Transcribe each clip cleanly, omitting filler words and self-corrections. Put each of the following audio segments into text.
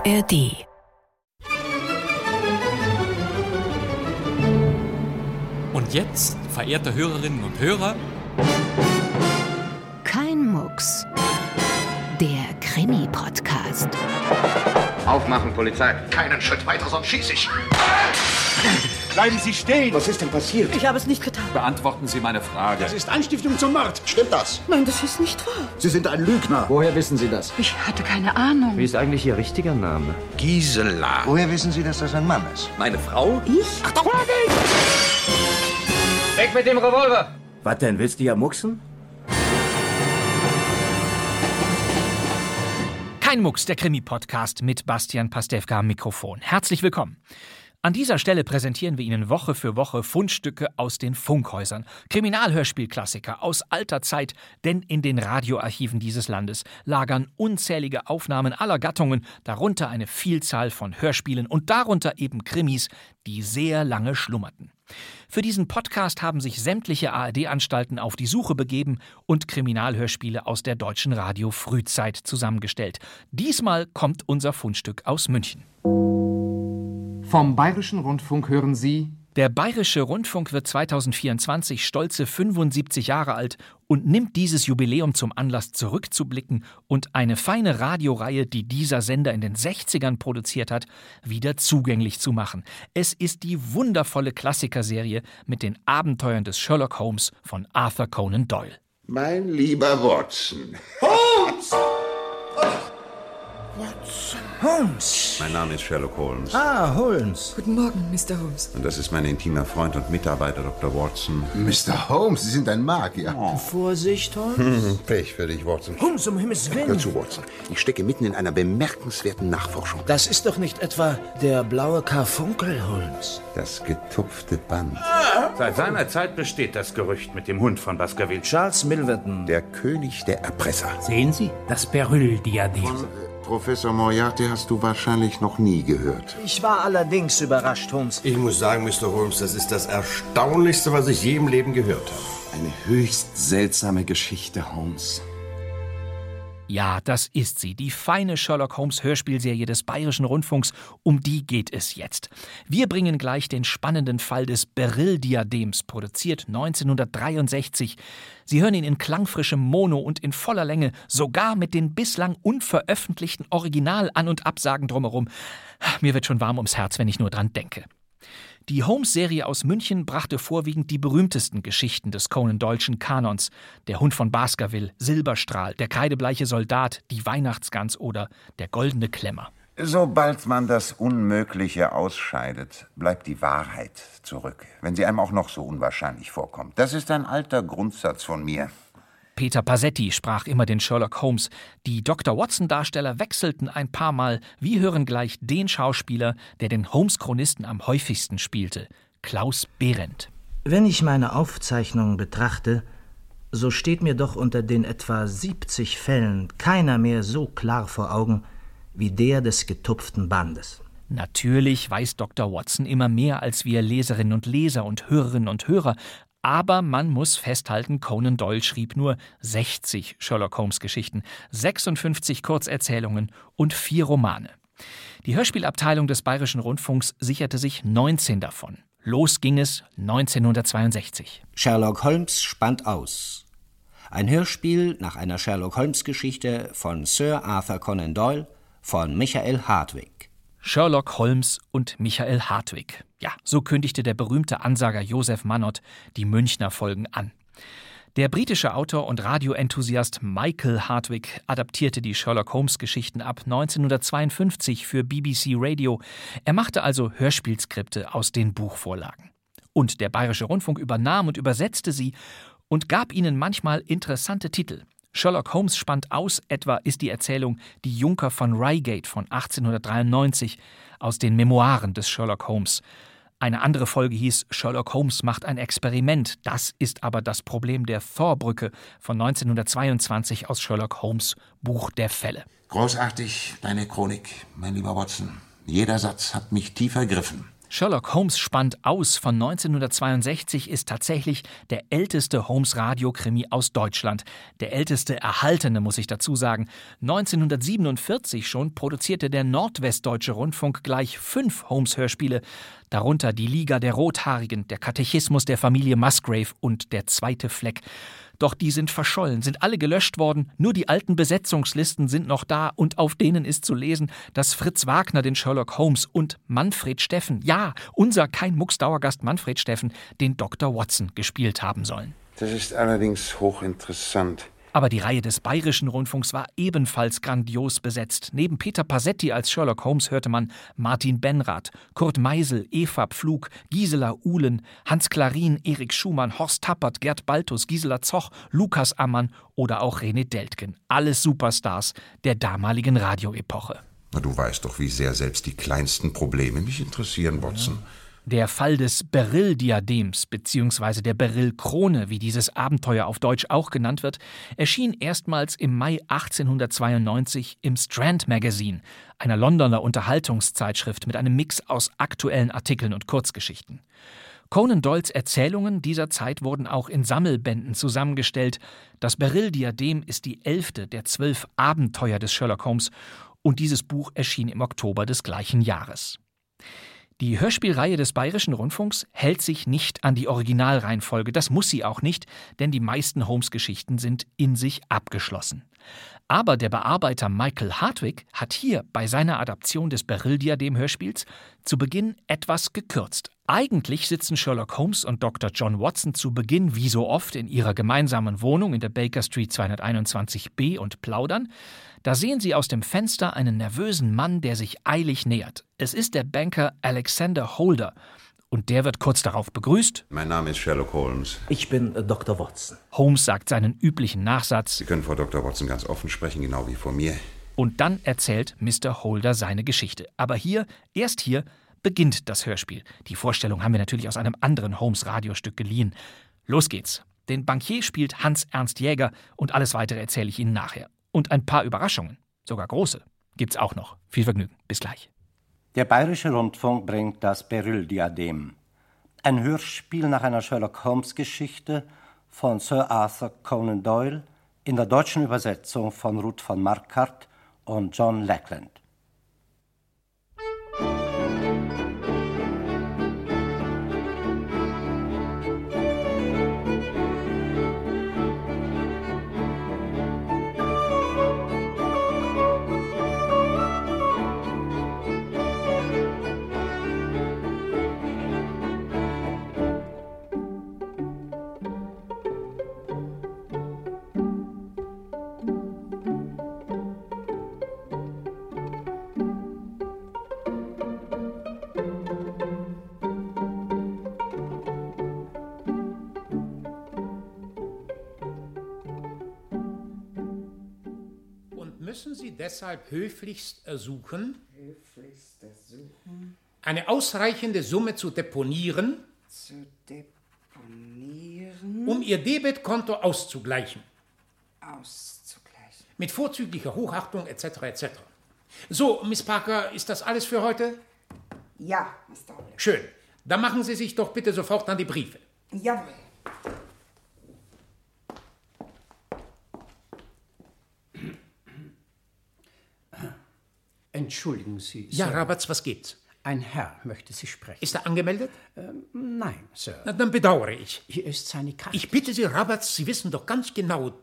ARD. Und jetzt, verehrte Hörerinnen und Hörer, Kein Mucks. Der Krimi-Podcast. Aufmachen, Polizei. Keinen Schritt weiter, sonst schieße ich. Bleiben Sie stehen! Was ist denn passiert? Ich habe es nicht getan. Beantworten Sie meine Frage. Das ist Anstiftung zum Mord. Stimmt das? Nein, das ist nicht wahr. Sie sind ein Lügner. Woher wissen Sie das? Ich hatte keine Ahnung. Wie ist eigentlich Ihr richtiger Name? Gisela. Woher wissen Sie, dass das ein Mann ist? Meine Frau? Ich? Achtung! Weg mit dem Revolver! Was denn, willst du ja mucksen? Kein Mucks, der Krimi-Podcast mit Bastian Pastewka am Mikrofon. Herzlich willkommen. An dieser Stelle präsentieren wir Ihnen Woche für Woche Fundstücke aus den Funkhäusern. Kriminalhörspielklassiker aus alter Zeit, denn in den Radioarchiven dieses Landes lagern unzählige Aufnahmen aller Gattungen, darunter eine Vielzahl von Hörspielen und darunter eben Krimis, die sehr lange schlummerten. Für diesen Podcast haben sich sämtliche ARD-Anstalten auf die Suche begeben und Kriminalhörspiele aus der deutschen Radio-Frühzeit zusammengestellt. Diesmal kommt unser Fundstück aus München. Vom Bayerischen Rundfunk hören Sie: Der Bayerische Rundfunk wird 2024 stolze 75 Jahre alt und nimmt dieses Jubiläum zum Anlass, zurückzublicken und eine feine Radioreihe, die dieser Sender in den 60ern produziert hat, wieder zugänglich zu machen. Es ist die wundervolle Klassikerserie mit den Abenteuern des Sherlock Holmes von Arthur Conan Doyle. Mein lieber Watson. Holmes! Holmes. Mein Name ist Sherlock Holmes. Ah, Holmes. Guten Morgen, Mr. Holmes. Und das ist mein intimer Freund und Mitarbeiter, Dr. Watson. Mr. Holmes, Sie sind ein Magier. Oh. Vorsicht, Holmes. Pech für dich, Watson. Holmes, um Himmels Willen. Hör zu, Watson. Ich stecke mitten in einer bemerkenswerten Nachforschung. Das ist doch nicht etwa der blaue Karfunkel, Holmes. Das getupfte Band. Seit seiner Zeit besteht das Gerücht mit dem Hund von Baskerville. Charles Milverton. Der König der Erpresser. Sehen Sie? Das Beryl-Diadem. Professor Moriarty hast du wahrscheinlich noch nie gehört. Ich war allerdings überrascht, Holmes. Ich muss sagen, Mr. Holmes, das ist das Erstaunlichste, was ich je im Leben gehört habe. Eine höchst seltsame Geschichte, Holmes. Ja, das ist sie, die feine Sherlock Holmes Hörspielserie des Bayerischen Rundfunks, um die geht es jetzt. Wir bringen gleich den spannenden Fall des Beryl-Diadems, produziert 1963. Sie hören ihn in klangfrischem Mono und in voller Länge, sogar mit den bislang unveröffentlichten Original-An- und Absagen drumherum. Mir wird schon warm ums Herz, wenn ich nur dran denke. Die Holmes-Serie aus München brachte vorwiegend die berühmtesten Geschichten des Conan Doyle'schen Kanons. Der Hund von Baskerville, Silberstrahl, der kreidebleiche Soldat, die Weihnachtsgans oder der goldene Klemmer. Sobald man das Unmögliche ausscheidet, bleibt die Wahrheit zurück, wenn sie einem auch noch so unwahrscheinlich vorkommt. Das ist ein alter Grundsatz von mir. Peter Pasetti sprach immer den Sherlock Holmes. Die Dr. Watson-Darsteller wechselten ein paar Mal. Wir hören gleich den Schauspieler, der den Holmes-Chronisten am häufigsten spielte, Klaus Behrendt. Wenn ich meine Aufzeichnungen betrachte, so steht mir doch unter den etwa 70 Fällen keiner mehr so klar vor Augen wie der des getupften Bandes. Natürlich weiß Dr. Watson immer mehr als wir Leserinnen und Leser und Hörerinnen und Hörer. Aber man muss festhalten, Conan Doyle schrieb nur 60 Sherlock-Holmes-Geschichten, 56 Kurzerzählungen und 4 Romane. Die Hörspielabteilung des Bayerischen Rundfunks sicherte sich 19 davon. Los ging es 1962. Sherlock Holmes spannt aus. Ein Hörspiel nach einer Sherlock-Holmes-Geschichte von Sir Arthur Conan Doyle von Michael Hardwick. Sherlock Holmes und Michael Hardwick. Ja, so kündigte der berühmte Ansager Joseph Mannott die Münchner Folgen an. Der britische Autor und Radioenthusiast Michael Hardwick adaptierte die Sherlock-Holmes-Geschichten ab 1952 für BBC Radio. Er machte also Hörspielskripte aus den Buchvorlagen. Und der Bayerische Rundfunk übernahm und übersetzte sie und gab ihnen manchmal interessante Titel. Sherlock Holmes spannt aus, etwa ist die Erzählung Die Junker von Reigate von 1893 aus den Memoiren des Sherlock Holmes. Eine andere Folge hieß Sherlock Holmes macht ein Experiment. Das ist aber das Problem der Thor-Brücke von 1922 aus Sherlock Holmes Buch der Fälle. Großartig, deine Chronik, mein lieber Watson. Jeder Satz hat mich tief ergriffen. Sherlock Holmes spannt aus von 1962 ist tatsächlich der älteste Holmes-Radio-Krimi aus Deutschland. Der älteste erhaltene, muss ich dazu sagen. 1947 schon produzierte der Nordwestdeutsche Rundfunk gleich 5 Holmes-Hörspiele, darunter Die Liga der Rothaarigen, der Katechismus der Familie Musgrave und Der zweite Fleck. Doch die sind verschollen, sind alle gelöscht worden, nur die alten Besetzungslisten sind noch da und auf denen ist zu lesen, dass Fritz Wagner den Sherlock Holmes und Manfred Steffen, ja, unser Kein-Mucks-Dauergast Manfred Steffen, den Dr. Watson gespielt haben sollen. Das ist allerdings hochinteressant. Aber die Reihe des Bayerischen Rundfunks war ebenfalls grandios besetzt. Neben Peter Pasetti als Sherlock Holmes hörte man Martin Benrath, Kurt Meisel, Eva Pflug, Gisela Uhlen, Hans Klarin, Erik Schumann, Horst Tappert, Gerd Baltus, Gisela Zoch, Lukas Ammann oder auch René Deltgen. Alles Superstars der damaligen Radioepoche. Na, du weißt doch, wie sehr selbst die kleinsten Probleme mich interessieren, Watson. Der Fall des Beryl-Diadems bzw. der Beryl-Krone, wie dieses Abenteuer auf Deutsch auch genannt wird, erschien erstmals im Mai 1892 im Strand Magazine, einer Londoner Unterhaltungszeitschrift mit einem Mix aus aktuellen Artikeln und Kurzgeschichten. Conan Doyles Erzählungen dieser Zeit wurden auch in Sammelbänden zusammengestellt. Das Beryl-Diadem ist die 11. der 12 Abenteuer des Sherlock Holmes und dieses Buch erschien im Oktober des gleichen Jahres. Die Hörspielreihe des Bayerischen Rundfunks hält sich nicht an die Originalreihenfolge. Das muss sie auch nicht, denn die meisten Holmes-Geschichten sind in sich abgeschlossen. Aber der Bearbeiter Michael Hartwig hat hier bei seiner Adaption des Beryl-Diadem-Hörspiels zu Beginn etwas gekürzt. Eigentlich sitzen Sherlock Holmes und Dr. John Watson zu Beginn wie so oft in ihrer gemeinsamen Wohnung in der Baker Street 221b und plaudern. Da sehen sie aus dem Fenster einen nervösen Mann, der sich eilig nähert. Es ist der Banker Alexander Holder. Und der wird kurz darauf begrüßt. Mein Name ist Sherlock Holmes. Ich bin Dr. Watson. Holmes sagt seinen üblichen Nachsatz. Sie können vor Dr. Watson ganz offen sprechen, genau wie vor mir. Und dann erzählt Mr. Holder seine Geschichte. Aber erst hier, beginnt das Hörspiel. Die Vorstellung haben wir natürlich aus einem anderen Holmes-Radiostück geliehen. Los geht's. Den Bankier spielt Hans-Ernst Jäger und alles Weitere erzähle ich Ihnen nachher. Und ein paar Überraschungen, sogar große, gibt's auch noch. Viel Vergnügen. Bis gleich. Der Bayerische Rundfunk bringt das Beryl-Diadem. Ein Hörspiel nach einer Sherlock-Holmes-Geschichte von Sir Arthur Conan Doyle in der deutschen Übersetzung von Ruth von Marquardt und John Lackland. Müssen Sie deshalb höflichst ersuchen, eine ausreichende Summe zu deponieren, um Ihr Debitkonto auszugleichen. Mit vorzüglicher Hochachtung etc. etc. So, Miss Parker, ist das alles für heute? Ja, Mr. Holder. Schön. Dann machen Sie sich doch bitte sofort an die Briefe. Jawohl. Entschuldigen Sie, Sir. Ja, Rabatz, was gibt's? Ein Herr möchte Sie sprechen. Ist er angemeldet? Nein, Sir. Na, dann bedauere ich. Hier ist seine Karte. Ich bitte Sie, Rabatz, Sie wissen doch ganz genau...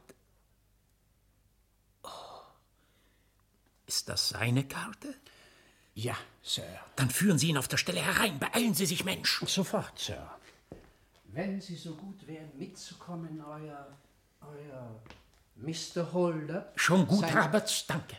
Oh. Ist das seine Karte? Ja, Sir. Dann führen Sie ihn auf der Stelle herein. Beeilen Sie sich, Mensch. Sofort, Sir. Wenn Sie so gut wären, mitzukommen, euer Mr. Holder... Schon gut, Rabatz, danke.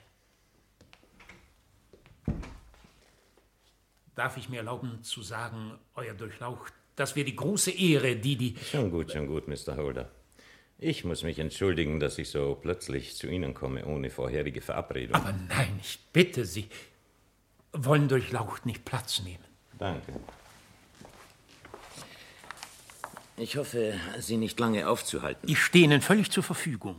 Darf ich mir erlauben zu sagen, Euer Durchlaucht, dass wir die große Ehre, die... Schon gut, Mr. Holder. Ich muss mich entschuldigen, dass ich so plötzlich zu Ihnen komme, ohne vorherige Verabredung. Aber nein, ich bitte Sie, wollen Durchlaucht nicht Platz nehmen. Danke. Ich hoffe, Sie nicht lange aufzuhalten. Ich stehe Ihnen völlig zur Verfügung.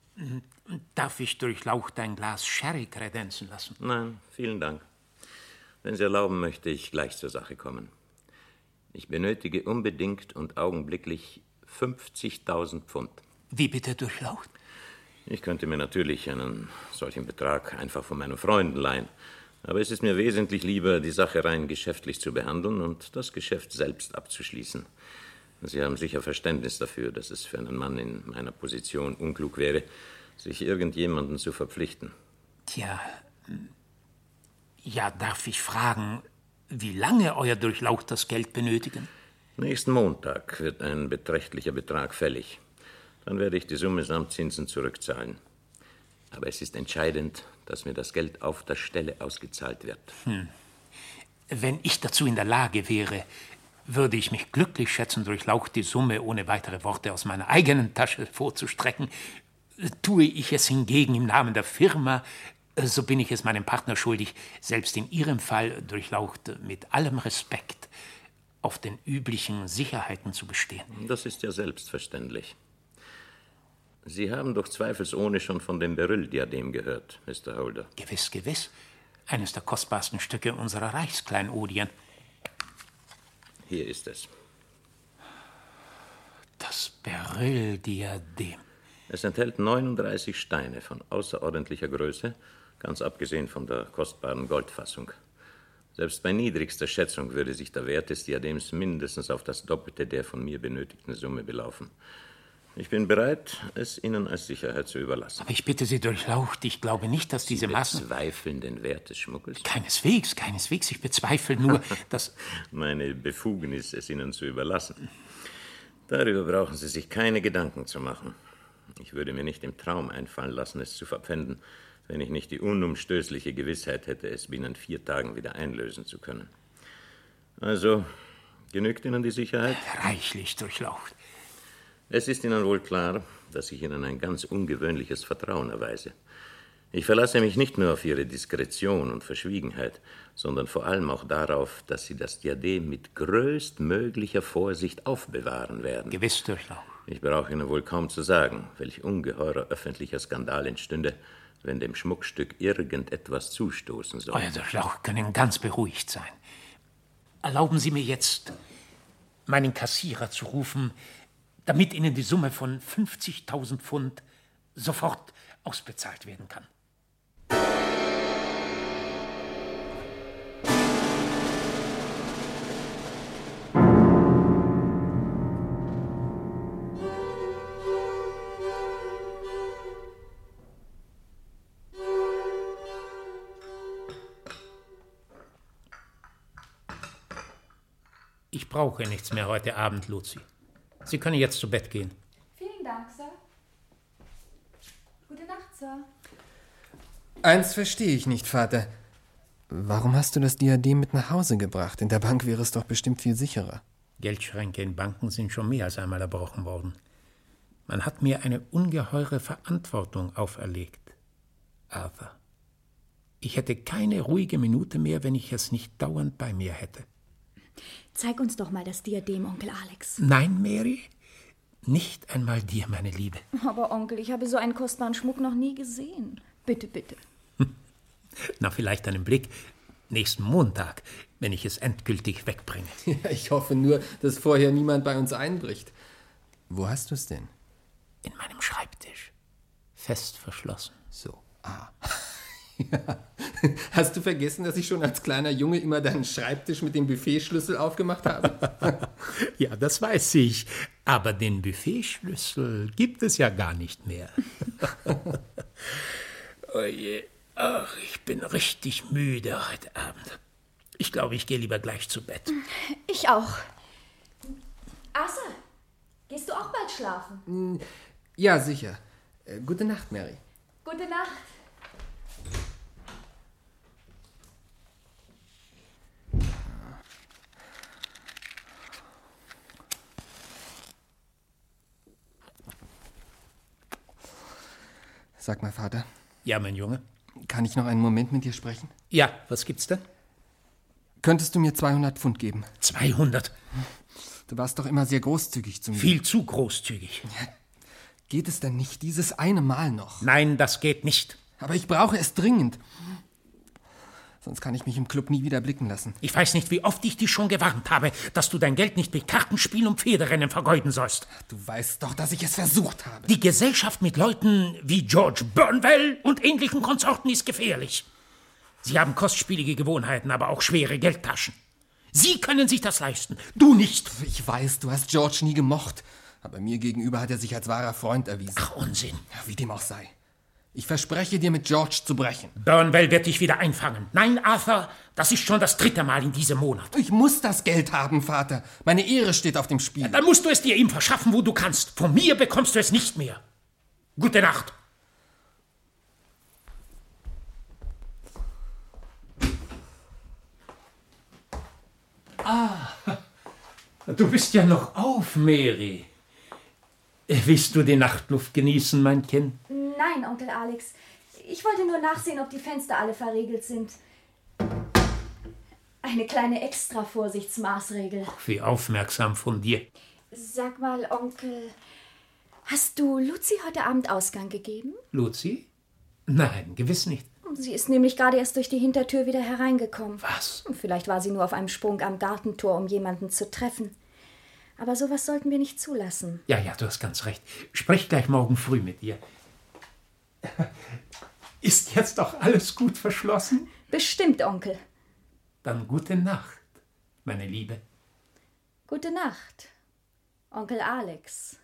Darf ich Durchlaucht ein Glas Sherry kredenzen lassen? Nein, vielen Dank. Wenn Sie erlauben, möchte ich gleich zur Sache kommen. Ich benötige unbedingt und augenblicklich 50.000 Pfund. Wie bitte, Durchlaucht? Ich könnte mir natürlich einen solchen Betrag einfach von meinen Freunden leihen. Aber es ist mir wesentlich lieber, die Sache rein geschäftlich zu behandeln und das Geschäft selbst abzuschließen. Sie haben sicher Verständnis dafür, dass es für einen Mann in meiner Position unklug wäre, sich irgendjemanden zu verpflichten. Tja, ja, darf ich fragen, wie lange euer Durchlaucht das Geld benötigen? Nächsten Montag wird ein beträchtlicher Betrag fällig. Dann werde ich die Summe samt Zinsen zurückzahlen. Aber es ist entscheidend, dass mir das Geld auf der Stelle ausgezahlt wird. Wenn ich dazu in der Lage wäre, würde ich mich glücklich schätzen, Durchlaucht die Summe ohne weitere Worte aus meiner eigenen Tasche vorzustrecken. Tue ich es hingegen im Namen der Firma, so bin ich es meinem Partner schuldig, selbst in Ihrem Fall, Durchlaucht, mit allem Respekt auf den üblichen Sicherheiten zu bestehen. Das ist ja selbstverständlich. Sie haben doch zweifelsohne schon von dem Beryl-Diadem gehört, Mr. Holder. Gewiss, gewiss. Eines der kostbarsten Stücke unserer Reichskleinodien. Hier ist es. Das Beryl-Diadem. Es enthält 39 Steine von außerordentlicher Größe, ganz abgesehen von der kostbaren Goldfassung. Selbst bei niedrigster Schätzung würde sich der Wert des Diadems mindestens auf das Doppelte der von mir benötigten Summe belaufen. Ich bin bereit, es Ihnen als Sicherheit zu überlassen. Aber ich bitte Sie, Durchlaucht, ich glaube nicht, dass diese Massen... Sie bezweifeln den Wert des Schmuckes? Keineswegs. Ich bezweifle nur, dass... Meine Befugnis, es Ihnen zu überlassen. Darüber brauchen Sie sich keine Gedanken zu machen. Ich würde mir nicht im Traum einfallen lassen, es zu verpfänden, wenn ich nicht die unumstößliche Gewissheit hätte, es binnen 4 Tagen wieder einlösen zu können. Also, genügt Ihnen die Sicherheit? Reichlich, Durchlaucht. Es ist Ihnen wohl klar, dass ich Ihnen ein ganz ungewöhnliches Vertrauen erweise. Ich verlasse mich nicht nur auf Ihre Diskretion und Verschwiegenheit, sondern vor allem auch darauf, dass Sie das Diadem mit größtmöglicher Vorsicht aufbewahren werden. Gewiss, Durchlaucht. Ich brauche Ihnen wohl kaum zu sagen, welch ungeheurer öffentlicher Skandal entstünde, wenn dem Schmuckstück irgendetwas zustoßen soll. Euer Durchlaucht können ganz beruhigt sein. Erlauben Sie mir jetzt, meinen Kassierer zu rufen, damit Ihnen die Summe von 50.000 Pfund sofort ausbezahlt werden kann. Ich brauche nichts mehr heute Abend, Luzi. Sie können jetzt zu Bett gehen. Vielen Dank, Sir. Gute Nacht, Sir. Eins verstehe ich nicht, Vater. Warum hast du das Diadem mit nach Hause gebracht? In der Bank wäre es doch bestimmt viel sicherer. Geldschränke in Banken sind schon mehr als einmal erbrochen worden. Man hat mir eine ungeheure Verantwortung auferlegt. Arthur, ich hätte keine ruhige Minute mehr, wenn ich es nicht dauernd bei mir hätte. Zeig uns doch mal das Diadem, Onkel Alex. Nein, Mary, nicht einmal dir, meine Liebe. Aber Onkel, ich habe so einen kostbaren Schmuck noch nie gesehen. Bitte, bitte. Na, vielleicht einen Blick nächsten Montag, wenn ich es endgültig wegbringe. Ja, ich hoffe nur, dass vorher niemand bei uns einbricht. Wo hast du es denn? In meinem Schreibtisch. Fest verschlossen. So, Ja. Hast du vergessen, dass ich schon als kleiner Junge immer deinen Schreibtisch mit dem Buffetschlüssel aufgemacht habe? Ja, das weiß ich. Aber den Buffetschlüssel gibt es ja gar nicht mehr. Oh je. Ach, ich bin richtig müde heute Abend. Ich glaube, ich gehe lieber gleich zu Bett. Ich auch. Arthur, gehst du auch bald schlafen? Ja, sicher. Gute Nacht, Mary. Gute Nacht. Sag mal, Vater. Ja, mein Junge? Kann ich noch einen Moment mit dir sprechen? Ja, was gibt's denn? Könntest du mir 200 Pfund geben? 200? Du warst doch immer sehr großzügig zu mir. Viel zu großzügig. Ja, geht es denn nicht dieses eine Mal noch? Nein, das geht nicht. Aber ich brauche es dringend. Sonst kann ich mich im Club nie wieder blicken lassen. Ich weiß nicht, wie oft ich dich schon gewarnt habe, dass du dein Geld nicht mit Kartenspiel und Pferderennen vergeuden sollst. Du weißt doch, dass ich es versucht habe. Die Gesellschaft mit Leuten wie George Burnwell und ähnlichen Konsorten ist gefährlich. Sie haben kostspielige Gewohnheiten, aber auch schwere Geldtaschen. Sie können sich das leisten, du nicht. Ich weiß, du hast George nie gemocht. Aber mir gegenüber hat er sich als wahrer Freund erwiesen. Ach, Unsinn. Ja, wie dem auch sei. Ich verspreche dir, mit George zu brechen. Burnwell wird dich wieder einfangen. Nein, Arthur, das ist schon das 3. Mal in diesem Monat. Ich muss das Geld haben, Vater. Meine Ehre steht auf dem Spiel. Ja, dann musst du es dir ihm verschaffen, wo du kannst. Von mir bekommst du es nicht mehr. Gute Nacht. Ah, du bist ja noch auf, Mary. Willst du die Nachtluft genießen, mein Kind? Nein, Onkel Alex. Ich wollte nur nachsehen, ob die Fenster alle verriegelt sind. Eine kleine Extra-Vorsichtsmaßregel. Wie aufmerksam von dir. Sag mal, Onkel, hast du Luzi heute Abend Ausgang gegeben? Luzi? Nein, gewiss nicht. Sie ist nämlich gerade erst durch die Hintertür wieder hereingekommen. Was? Vielleicht war sie nur auf einem Sprung am Gartentor, um jemanden zu treffen. Aber sowas sollten wir nicht zulassen. Ja, du hast ganz recht. Sprich gleich morgen früh mit ihr. Ist jetzt doch alles gut verschlossen? Bestimmt, Onkel. Dann gute Nacht, meine Liebe. Gute Nacht, Onkel Alex.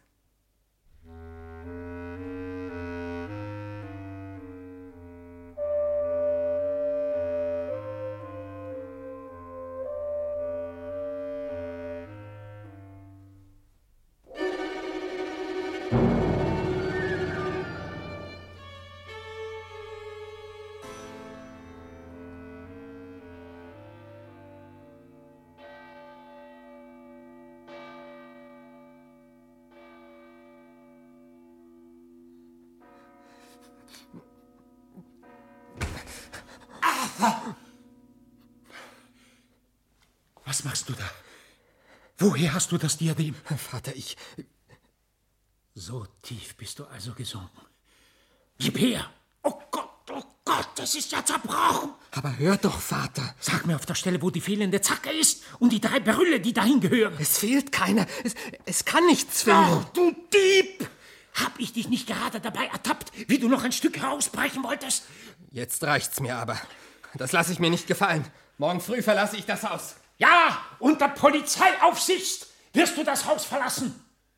Was machst du da? Woher hast du das Diadem? Vater, ich... So tief bist du also gesunken. Gib her! Oh Gott, es ist ja zerbrochen! Aber hör doch, Vater. Sag mir auf der Stelle, wo die fehlende Zacke ist und die 3 Berylle, die dahin gehören. Es fehlt keiner. Es kann nichts fehlen. Oh, du Dieb! Hab ich dich nicht gerade dabei ertappt, wie du noch ein Stück herausbrechen wolltest? Jetzt reicht's mir aber. Das lasse ich mir nicht gefallen. Morgen früh verlasse ich das Haus. Ja, unter Polizeiaufsicht wirst du das Haus verlassen.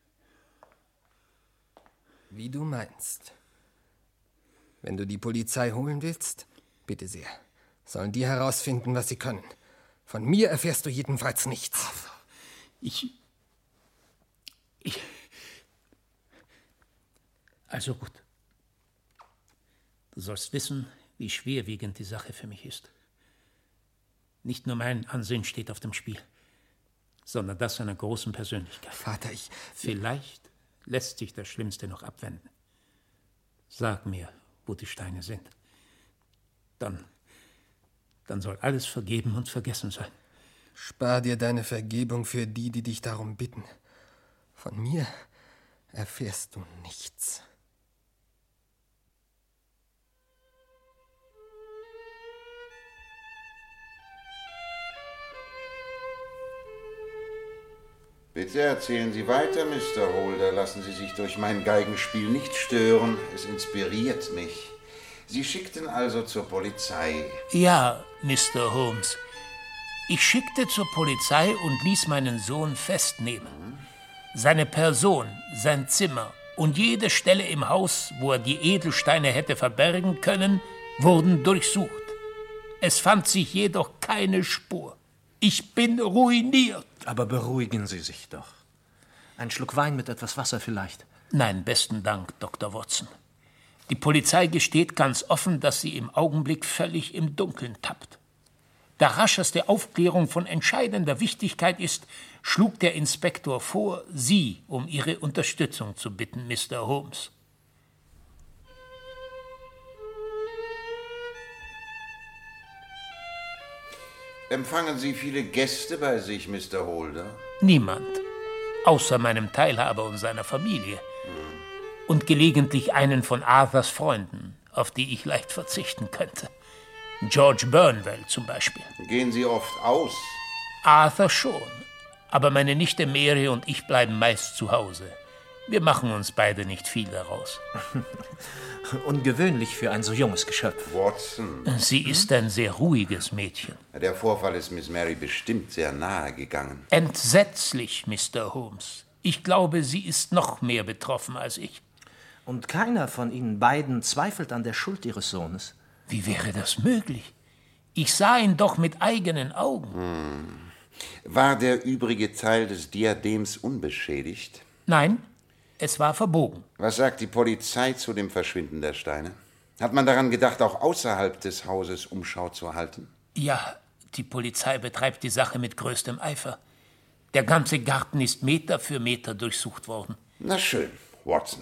Wie du meinst. Wenn du die Polizei holen willst, bitte sehr. Sollen die herausfinden, was sie können. Von mir erfährst du jedenfalls nichts. Also gut. Du sollst wissen, wie schwerwiegend die Sache für mich ist. Nicht nur mein Ansehen steht auf dem Spiel, sondern das einer großen Persönlichkeit. Vater, Vielleicht lässt sich das Schlimmste noch abwenden. Sag mir, wo die Steine sind. Dann soll alles vergeben und vergessen sein. Spar dir deine Vergebung für die, die dich darum bitten. Von mir erfährst du nichts. Bitte erzählen Sie weiter, Mr. Holder. Lassen Sie sich durch mein Geigenspiel nicht stören. Es inspiriert mich. Sie schickten also zur Polizei. Ja, Mr. Holmes. Ich schickte zur Polizei und ließ meinen Sohn festnehmen. Seine Person, sein Zimmer und jede Stelle im Haus, wo er die Edelsteine hätte verbergen können, wurden durchsucht. Es fand sich jedoch keine Spur. Ich bin ruiniert. Aber beruhigen Sie sich doch. Ein Schluck Wein mit etwas Wasser vielleicht. Nein, besten Dank, Dr. Watson. Die Polizei gesteht ganz offen, dass sie im Augenblick völlig im Dunkeln tappt. Da rascheste Aufklärung von entscheidender Wichtigkeit ist, schlug der Inspektor vor, Sie um Ihre Unterstützung zu bitten, Mr. Holmes. Empfangen Sie viele Gäste bei sich, Mr. Holder? Niemand, außer meinem Teilhaber und seiner Familie. Und gelegentlich einen von Arthurs Freunden, auf die ich leicht verzichten könnte. George Burnwell zum Beispiel. Gehen Sie oft aus? Arthur schon. Aber meine Nichte Mary und ich bleiben meist zu Hause. Wir machen uns beide nicht viel daraus. Ungewöhnlich für ein so junges Geschöpf. Watson. Sie ist ein sehr ruhiges Mädchen. Der Vorfall ist Miss Mary bestimmt sehr nahe gegangen. Entsetzlich, Mr. Holmes. Ich glaube, sie ist noch mehr betroffen als ich. Und keiner von Ihnen beiden zweifelt an der Schuld Ihres Sohnes. Wie wäre das möglich? Ich sah ihn doch mit eigenen Augen. War der übrige Teil des Diadems unbeschädigt? Nein, es war verbogen. Was sagt die Polizei zu dem Verschwinden der Steine? Hat man daran gedacht, auch außerhalb des Hauses Umschau zu halten? Ja, die Polizei betreibt die Sache mit größtem Eifer. Der ganze Garten ist Meter für Meter durchsucht worden. Na schön, Watson.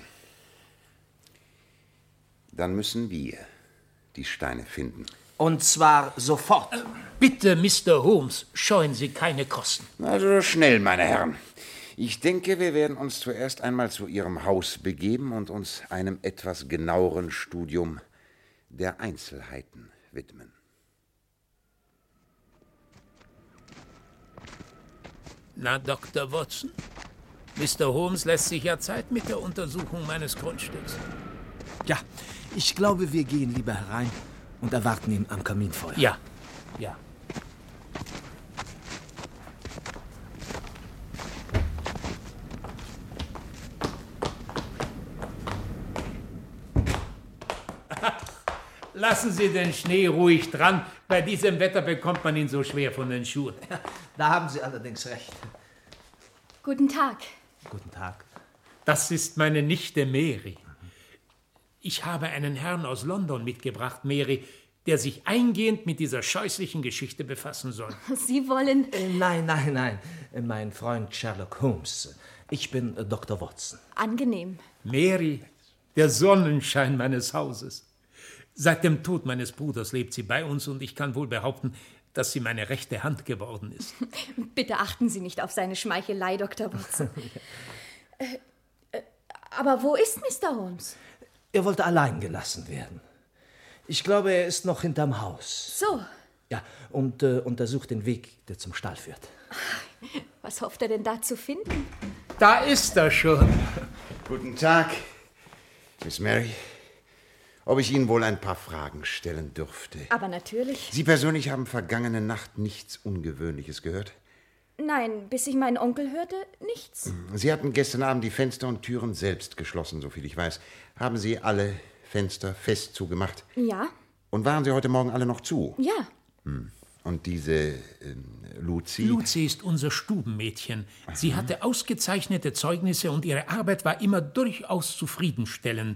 Dann müssen wir die Steine finden. Und zwar sofort. Bitte, Mr. Holmes, scheuen Sie keine Kosten. Also schnell, meine Herren. Ich denke, wir werden uns zuerst einmal zu Ihrem Haus begeben und uns einem etwas genaueren Studium der Einzelheiten widmen. Na, Dr. Watson? Mr. Holmes lässt sich ja Zeit mit der Untersuchung meines Grundstücks. Ja, ich glaube, wir gehen lieber herein und erwarten ihn am Kaminfeuer. Ja. Lassen Sie den Schnee ruhig dran. Bei diesem Wetter bekommt man ihn so schwer von den Schuhen. Da haben Sie allerdings recht. Guten Tag. Guten Tag. Das ist meine Nichte Mary. Ich habe einen Herrn aus London mitgebracht, Mary, der sich eingehend mit dieser scheußlichen Geschichte befassen soll. Sie wollen... Nein. Mein Freund Sherlock Holmes. Ich bin Dr. Watson. Angenehm. Mary, der Sonnenschein meines Hauses. Seit dem Tod meines Bruders lebt sie bei uns und ich kann wohl behaupten, dass sie meine rechte Hand geworden ist. Bitte achten Sie nicht auf seine Schmeichelei, Dr. Watson. Aber wo ist Mr. Holmes? Er wollte allein gelassen werden. Ich glaube, er ist noch hinterm Haus. So. Ja, und untersucht den Weg, der zum Stall führt. Was hofft er denn da zu finden? Da ist er schon. Guten Tag, Miss Mary. Ob ich Ihnen wohl ein paar Fragen stellen dürfte? Aber natürlich. Sie persönlich haben vergangene Nacht nichts Ungewöhnliches gehört? Nein, bis ich meinen Onkel hörte, nichts. Sie hatten gestern Abend die Fenster und Türen selbst geschlossen, soviel ich weiß. Haben Sie alle Fenster fest zugemacht? Ja. Und waren Sie heute Morgen alle noch zu? Ja. Und diese Lucy? Lucy ist unser Stubenmädchen. Sie hatte ausgezeichnete Zeugnisse und ihre Arbeit war immer durchaus zufriedenstellend.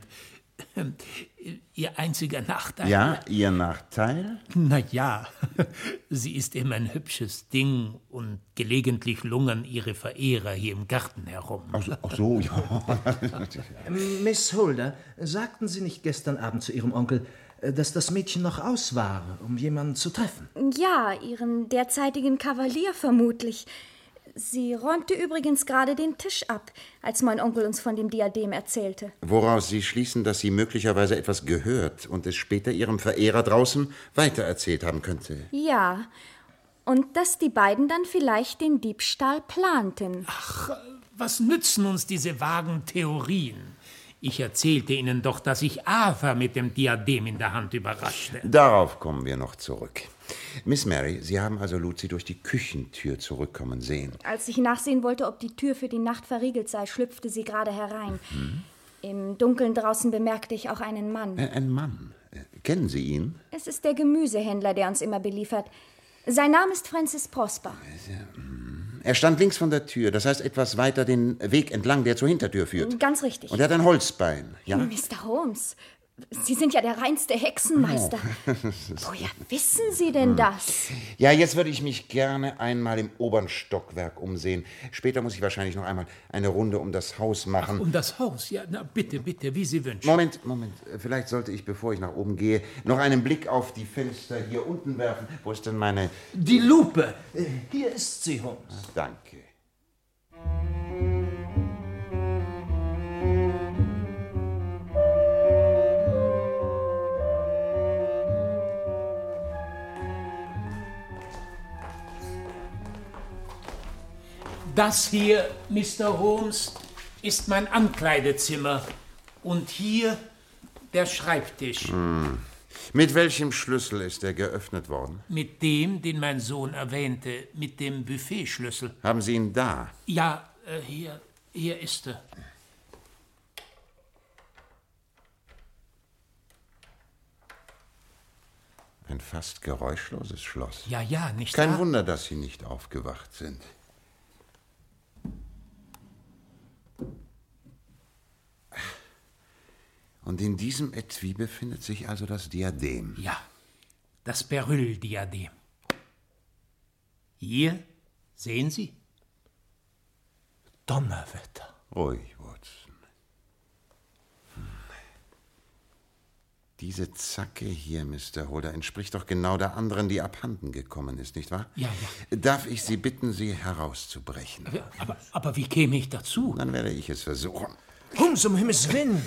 Ihr einziger Nachteil? Ja, Ihr Nachteil? Na ja, sie ist immer ein hübsches Ding und gelegentlich lungern ihre Verehrer hier im Garten herum. Ach so, ja. Miss Holder, sagten Sie nicht gestern Abend zu Ihrem Onkel, dass das Mädchen noch aus war, um jemanden zu treffen? Ja, Ihren derzeitigen Kavalier vermutlich. Sie räumte übrigens gerade den Tisch ab, als mein Onkel uns von dem Diadem erzählte. Woraus Sie schließen, dass sie möglicherweise etwas gehört und es später Ihrem Verehrer draußen weitererzählt haben könnte. Ja, und dass die beiden dann vielleicht den Diebstahl planten. Ach, was nützen uns diese vagen Theorien? Ich erzählte Ihnen doch, dass ich Arthur mit dem Diadem in der Hand überraschte. Darauf kommen wir noch zurück. Miss Mary, Sie haben also Lucy durch die Küchentür zurückkommen sehen. Als ich nachsehen wollte, ob die Tür für die Nacht verriegelt sei, schlüpfte sie gerade herein. Im Dunkeln draußen bemerkte ich auch einen Mann. Ein Mann? Kennen Sie ihn? Es ist der Gemüsehändler, der uns immer beliefert. Sein Name ist Francis Prosper. Er stand links von der Tür, das heißt etwas weiter den Weg entlang, der zur Hintertür führt. Ganz richtig. Und er hat ein Holzbein, ja? Mr. Holmes, Sie sind ja der reinste Hexenmeister. Woher wissen Sie denn das? Ja, jetzt würde ich mich gerne einmal im oberen Stockwerk umsehen. Später muss ich wahrscheinlich noch einmal eine Runde um das Haus machen. Ach, um das Haus? Ja, na bitte, wie Sie wünschen. Moment. Vielleicht sollte ich, bevor ich nach oben gehe, noch einen Blick auf die Fenster hier unten werfen. Wo ist denn meine... Die Lupe! Hier ist sie, Holmes. Danke. Das hier, Mr. Holmes, ist mein Ankleidezimmer. Und hier der Schreibtisch. Mit welchem Schlüssel ist er geöffnet worden? Mit dem, den mein Sohn erwähnte, mit dem Buffetschlüssel. Haben Sie ihn da? Ja, hier ist er. Ein fast geräuschloses Schloss. Ja, nicht Kein wahr? Wunder, dass Sie nicht aufgewacht sind. Und in diesem Etui befindet sich also das Diadem. Ja, das Beryl-Diadem. Hier, sehen Sie? Donnerwetter. Ruhig, Watson. Diese Zacke hier, Mr. Holder, entspricht doch genau der anderen, die abhanden gekommen ist, nicht wahr? Ja. Darf ich Sie bitten, sie herauszubrechen? Aber wie käme ich dazu? Dann werde ich es versuchen. Holmes, um Himmels Willen!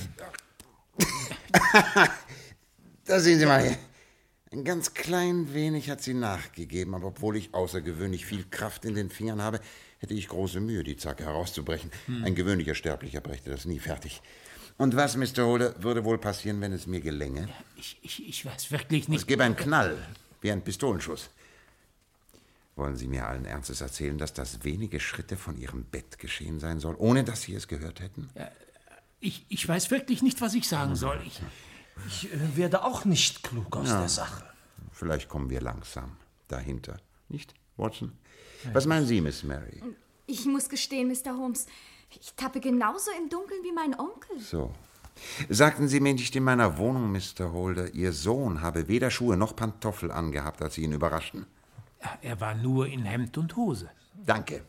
Da sehen Sie mal hier. Ein ganz klein wenig hat sie nachgegeben, aber obwohl ich außergewöhnlich viel Kraft in den Fingern habe, hätte ich große Mühe, die Zacke herauszubrechen. Ein gewöhnlicher Sterblicher brächte das nie fertig. Und was, Mr. Holder, würde wohl passieren, wenn es mir gelänge? Ich weiß wirklich nicht. Es gäbe einen Knall, wie ein Pistolenschuss. Wollen Sie mir allen Ernstes erzählen, dass das wenige Schritte von Ihrem Bett geschehen sein soll, ohne dass Sie es gehört hätten? Ich weiß wirklich nicht, was ich sagen soll. Ich werde auch nicht klug aus der Sache. Vielleicht kommen wir langsam dahinter. Nicht, Watson? Was meinen Sie, Miss Mary? Ich muss gestehen, Mr. Holmes, ich tappe genauso im Dunkeln wie mein Onkel. So. Sagten Sie mir nicht in meiner Wohnung, Mr. Holder, Ihr Sohn habe weder Schuhe noch Pantoffel angehabt, als Sie ihn überraschten? Ja, er war nur in Hemd und Hose. Danke.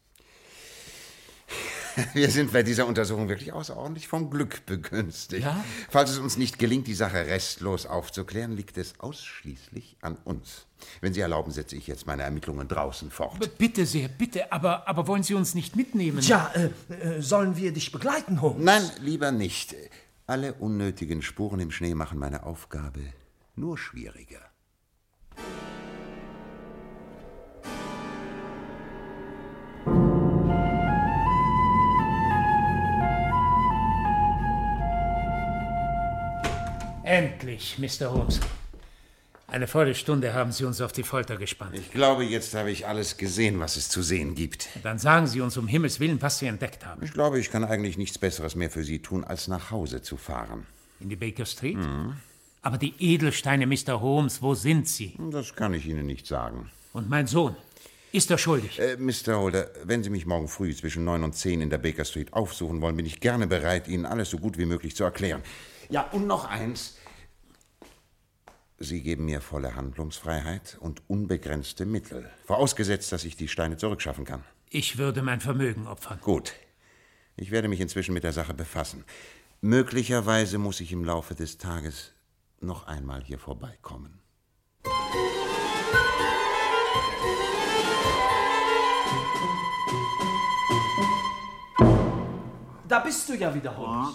Wir sind bei dieser Untersuchung wirklich außerordentlich vom Glück begünstigt. Ja? Falls es uns nicht gelingt, die Sache restlos aufzuklären, liegt es ausschließlich an uns. Wenn Sie erlauben, setze ich jetzt meine Ermittlungen draußen fort. Bitte sehr, bitte. Aber wollen Sie uns nicht mitnehmen? Tja, sollen wir dich begleiten, Holmes? Nein, lieber nicht. Alle unnötigen Spuren im Schnee machen meine Aufgabe nur schwieriger. Endlich, Mr. Holmes. Eine volle Stunde haben Sie uns auf die Folter gespannt. Ich glaube, jetzt habe ich alles gesehen, was es zu sehen gibt. Dann sagen Sie uns um Himmels Willen, was Sie entdeckt haben. Ich glaube, ich kann eigentlich nichts Besseres mehr für Sie tun, als nach Hause zu fahren. In die Baker Street? Aber die Edelsteine, Mr. Holmes, wo sind sie? Das kann ich Ihnen nicht sagen. Und mein Sohn? Ist er schuldig? Mr. Holder, wenn Sie mich morgen früh zwischen 9 und 10 in der Baker Street aufsuchen wollen, bin ich gerne bereit, Ihnen alles so gut wie möglich zu erklären. Ja, und noch eins. Sie geben mir volle Handlungsfreiheit und unbegrenzte Mittel, vorausgesetzt, dass ich die Steine zurückschaffen kann. Ich würde mein Vermögen opfern. Gut. Ich werde mich inzwischen mit der Sache befassen. Möglicherweise muss ich im Laufe des Tages noch einmal hier vorbeikommen. Da bist du ja wieder, Holmes.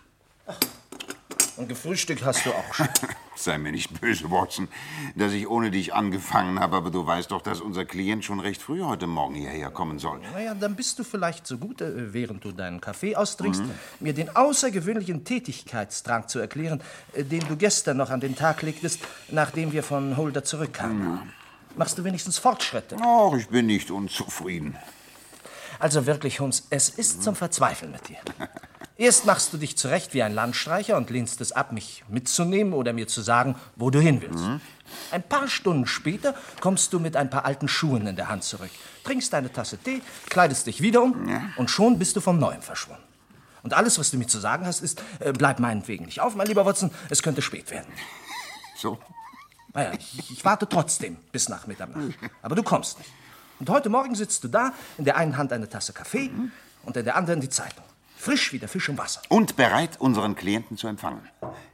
Und gefrühstückt hast du auch schon. Sei mir nicht böse, Watson, dass ich ohne dich angefangen habe, aber du weißt doch, dass unser Klient schon recht früh heute Morgen hierher kommen soll. Naja, dann bist du vielleicht so gut, während du deinen Kaffee austrinkst, mir den außergewöhnlichen Tätigkeitsdrang zu erklären, den du gestern noch an den Tag legtest, nachdem wir von Holder zurückkamen. Machst du wenigstens Fortschritte? Ach, ich bin nicht unzufrieden. Also wirklich, Holmes, es ist zum Verzweifeln mit dir. Erst machst du dich zurecht wie ein Landstreicher und lehnst es ab, mich mitzunehmen oder mir zu sagen, wo du hin willst. Ein paar Stunden später kommst du mit ein paar alten Schuhen in der Hand zurück, trinkst eine Tasse Tee, kleidest dich wieder um und schon bist du vom Neuem verschwunden. Und alles, was du mir zu sagen hast, ist, bleib meinetwegen nicht auf, mein lieber Watson, es könnte spät werden. So? Naja, ich warte trotzdem bis nach Mitternacht, aber du kommst nicht. Und heute Morgen sitzt du da, in der einen Hand eine Tasse Kaffee und in der anderen die Zeitung. Frisch wie der Fisch im Wasser. Und bereit, unseren Klienten zu empfangen.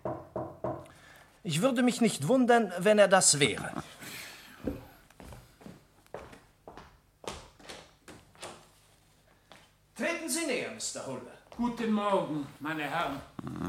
Ich würde mich nicht wundern, wenn er das wäre. Treten Sie näher, Mr. Holder. Guten Morgen, meine Herren.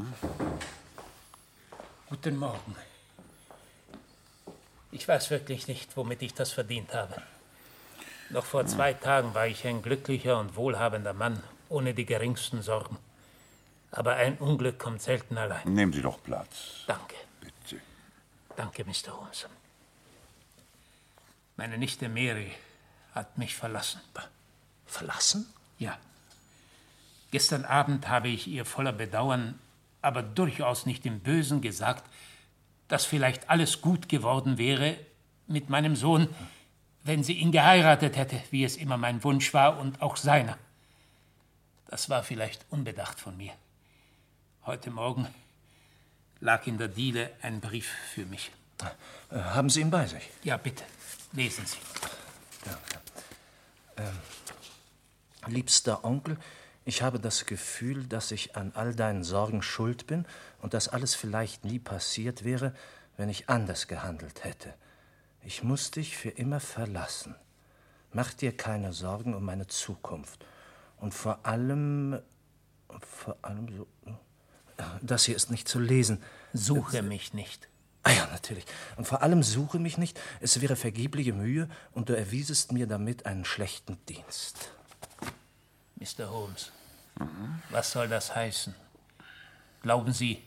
Guten Morgen. Ich weiß wirklich nicht, womit ich das verdient habe. Noch vor 2 Tagen war ich ein glücklicher und wohlhabender Mann, ohne die geringsten Sorgen. Aber ein Unglück kommt selten allein. Nehmen Sie doch Platz. Danke. Bitte. Danke, Mr. Holmes. Meine Nichte Mary hat mich verlassen. Verlassen? Ja. Gestern Abend habe ich ihr voller Bedauern, aber durchaus nicht im Bösen gesagt, dass vielleicht alles gut geworden wäre mit meinem Sohn, wenn sie ihn geheiratet hätte, wie es immer mein Wunsch war und auch seiner. Das war vielleicht unbedacht von mir. Heute Morgen lag in der Diele ein Brief für mich. Haben Sie ihn bei sich? Ja, bitte, lesen Sie. Liebster Onkel, ich habe das Gefühl, dass ich an all deinen Sorgen schuld bin und dass alles vielleicht nie passiert wäre, wenn ich anders gehandelt hätte. Ich muss dich für immer verlassen. Mach dir keine Sorgen um meine Zukunft. Und vor allem so... Das hier ist nicht zu lesen. Suche mich nicht. Ah ja, natürlich. Und vor allem suche mich nicht. Es wäre vergebliche Mühe und du erwiesest mir damit einen schlechten Dienst. Mr. Holmes, was soll das heißen? Glauben Sie,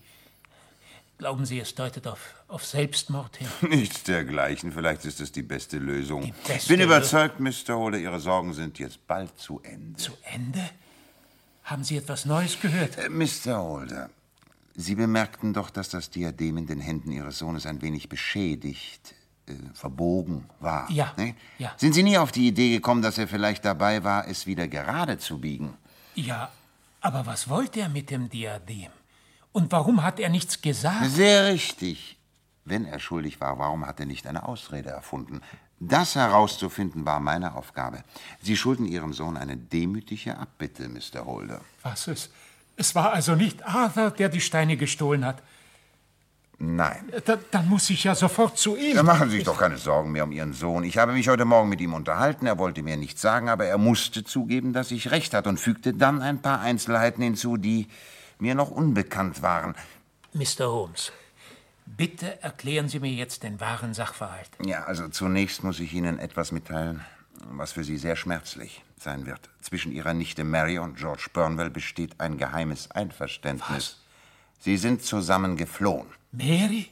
es deutet auf Selbstmord hin? Nichts dergleichen. Vielleicht ist es die beste Lösung. Ich bin überzeugt, Mr. Holder, Ihre Sorgen sind jetzt bald zu Ende. Zu Ende? Haben Sie etwas Neues gehört? Mr. Holder, Sie bemerkten doch, dass das Diadem in den Händen Ihres Sohnes ein wenig beschädigt, verbogen war. Ja, ne? ja. Sind Sie nie auf die Idee gekommen, dass er vielleicht dabei war, es wieder gerade zu biegen? Ja, aber was wollte er mit dem Diadem? Und warum hat er nichts gesagt? Sehr richtig. Wenn er schuldig war, warum hat er nicht eine Ausrede erfunden? Das herauszufinden war meine Aufgabe. Sie schulden Ihrem Sohn eine demütige Abbitte, Mr. Holder. Was ist? Es war also nicht Arthur, der die Steine gestohlen hat? Nein. Dann muss ich ja sofort zu ihm. Da machen Sie sich doch keine Sorgen mehr um Ihren Sohn. Ich habe mich heute Morgen mit ihm unterhalten. Er wollte mir nichts sagen, aber er musste zugeben, dass ich recht hatte und fügte dann ein paar Einzelheiten hinzu, die mir noch unbekannt waren. Mr. Holmes, bitte erklären Sie mir jetzt den wahren Sachverhalt. Ja, also zunächst muss ich Ihnen etwas mitteilen, was für Sie sehr schmerzlich sein wird. Zwischen Ihrer Nichte Mary und George Burnwell besteht ein geheimes Einverständnis. Was? Sie sind zusammen geflohen. Mary?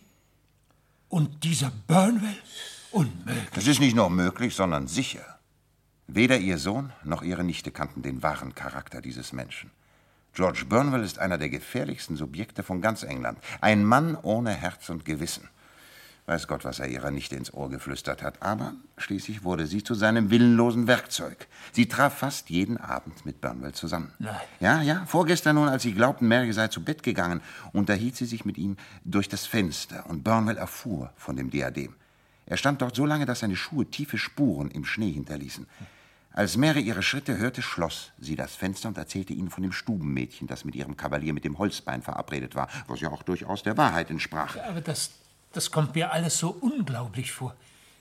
Und dieser Burnwell? Unmöglich. Das ist nicht nur möglich, sondern sicher. Weder Ihr Sohn noch Ihre Nichte kannten den wahren Charakter dieses Menschen. George Burnwell ist einer der gefährlichsten Subjekte von ganz England. Ein Mann ohne Herz und Gewissen. Weiß Gott, was er Ihrer Nichte ins Ohr geflüstert hat. Aber schließlich wurde sie zu seinem willenlosen Werkzeug. Sie traf fast jeden Abend mit Burnwell zusammen. Nein. Ja, vorgestern nun, als sie glaubten, Mary sei zu Bett gegangen, unterhielt sie sich mit ihm durch das Fenster und Burnwell erfuhr von dem Diadem. Er stand dort so lange, dass seine Schuhe tiefe Spuren im Schnee hinterließen. Als Mary ihre Schritte hörte, schloss sie das Fenster und erzählte ihnen von dem Stubenmädchen, das mit ihrem Kavalier mit dem Holzbein verabredet war, was ja auch durchaus der Wahrheit entsprach. Ja, aber das kommt mir alles so unglaublich vor.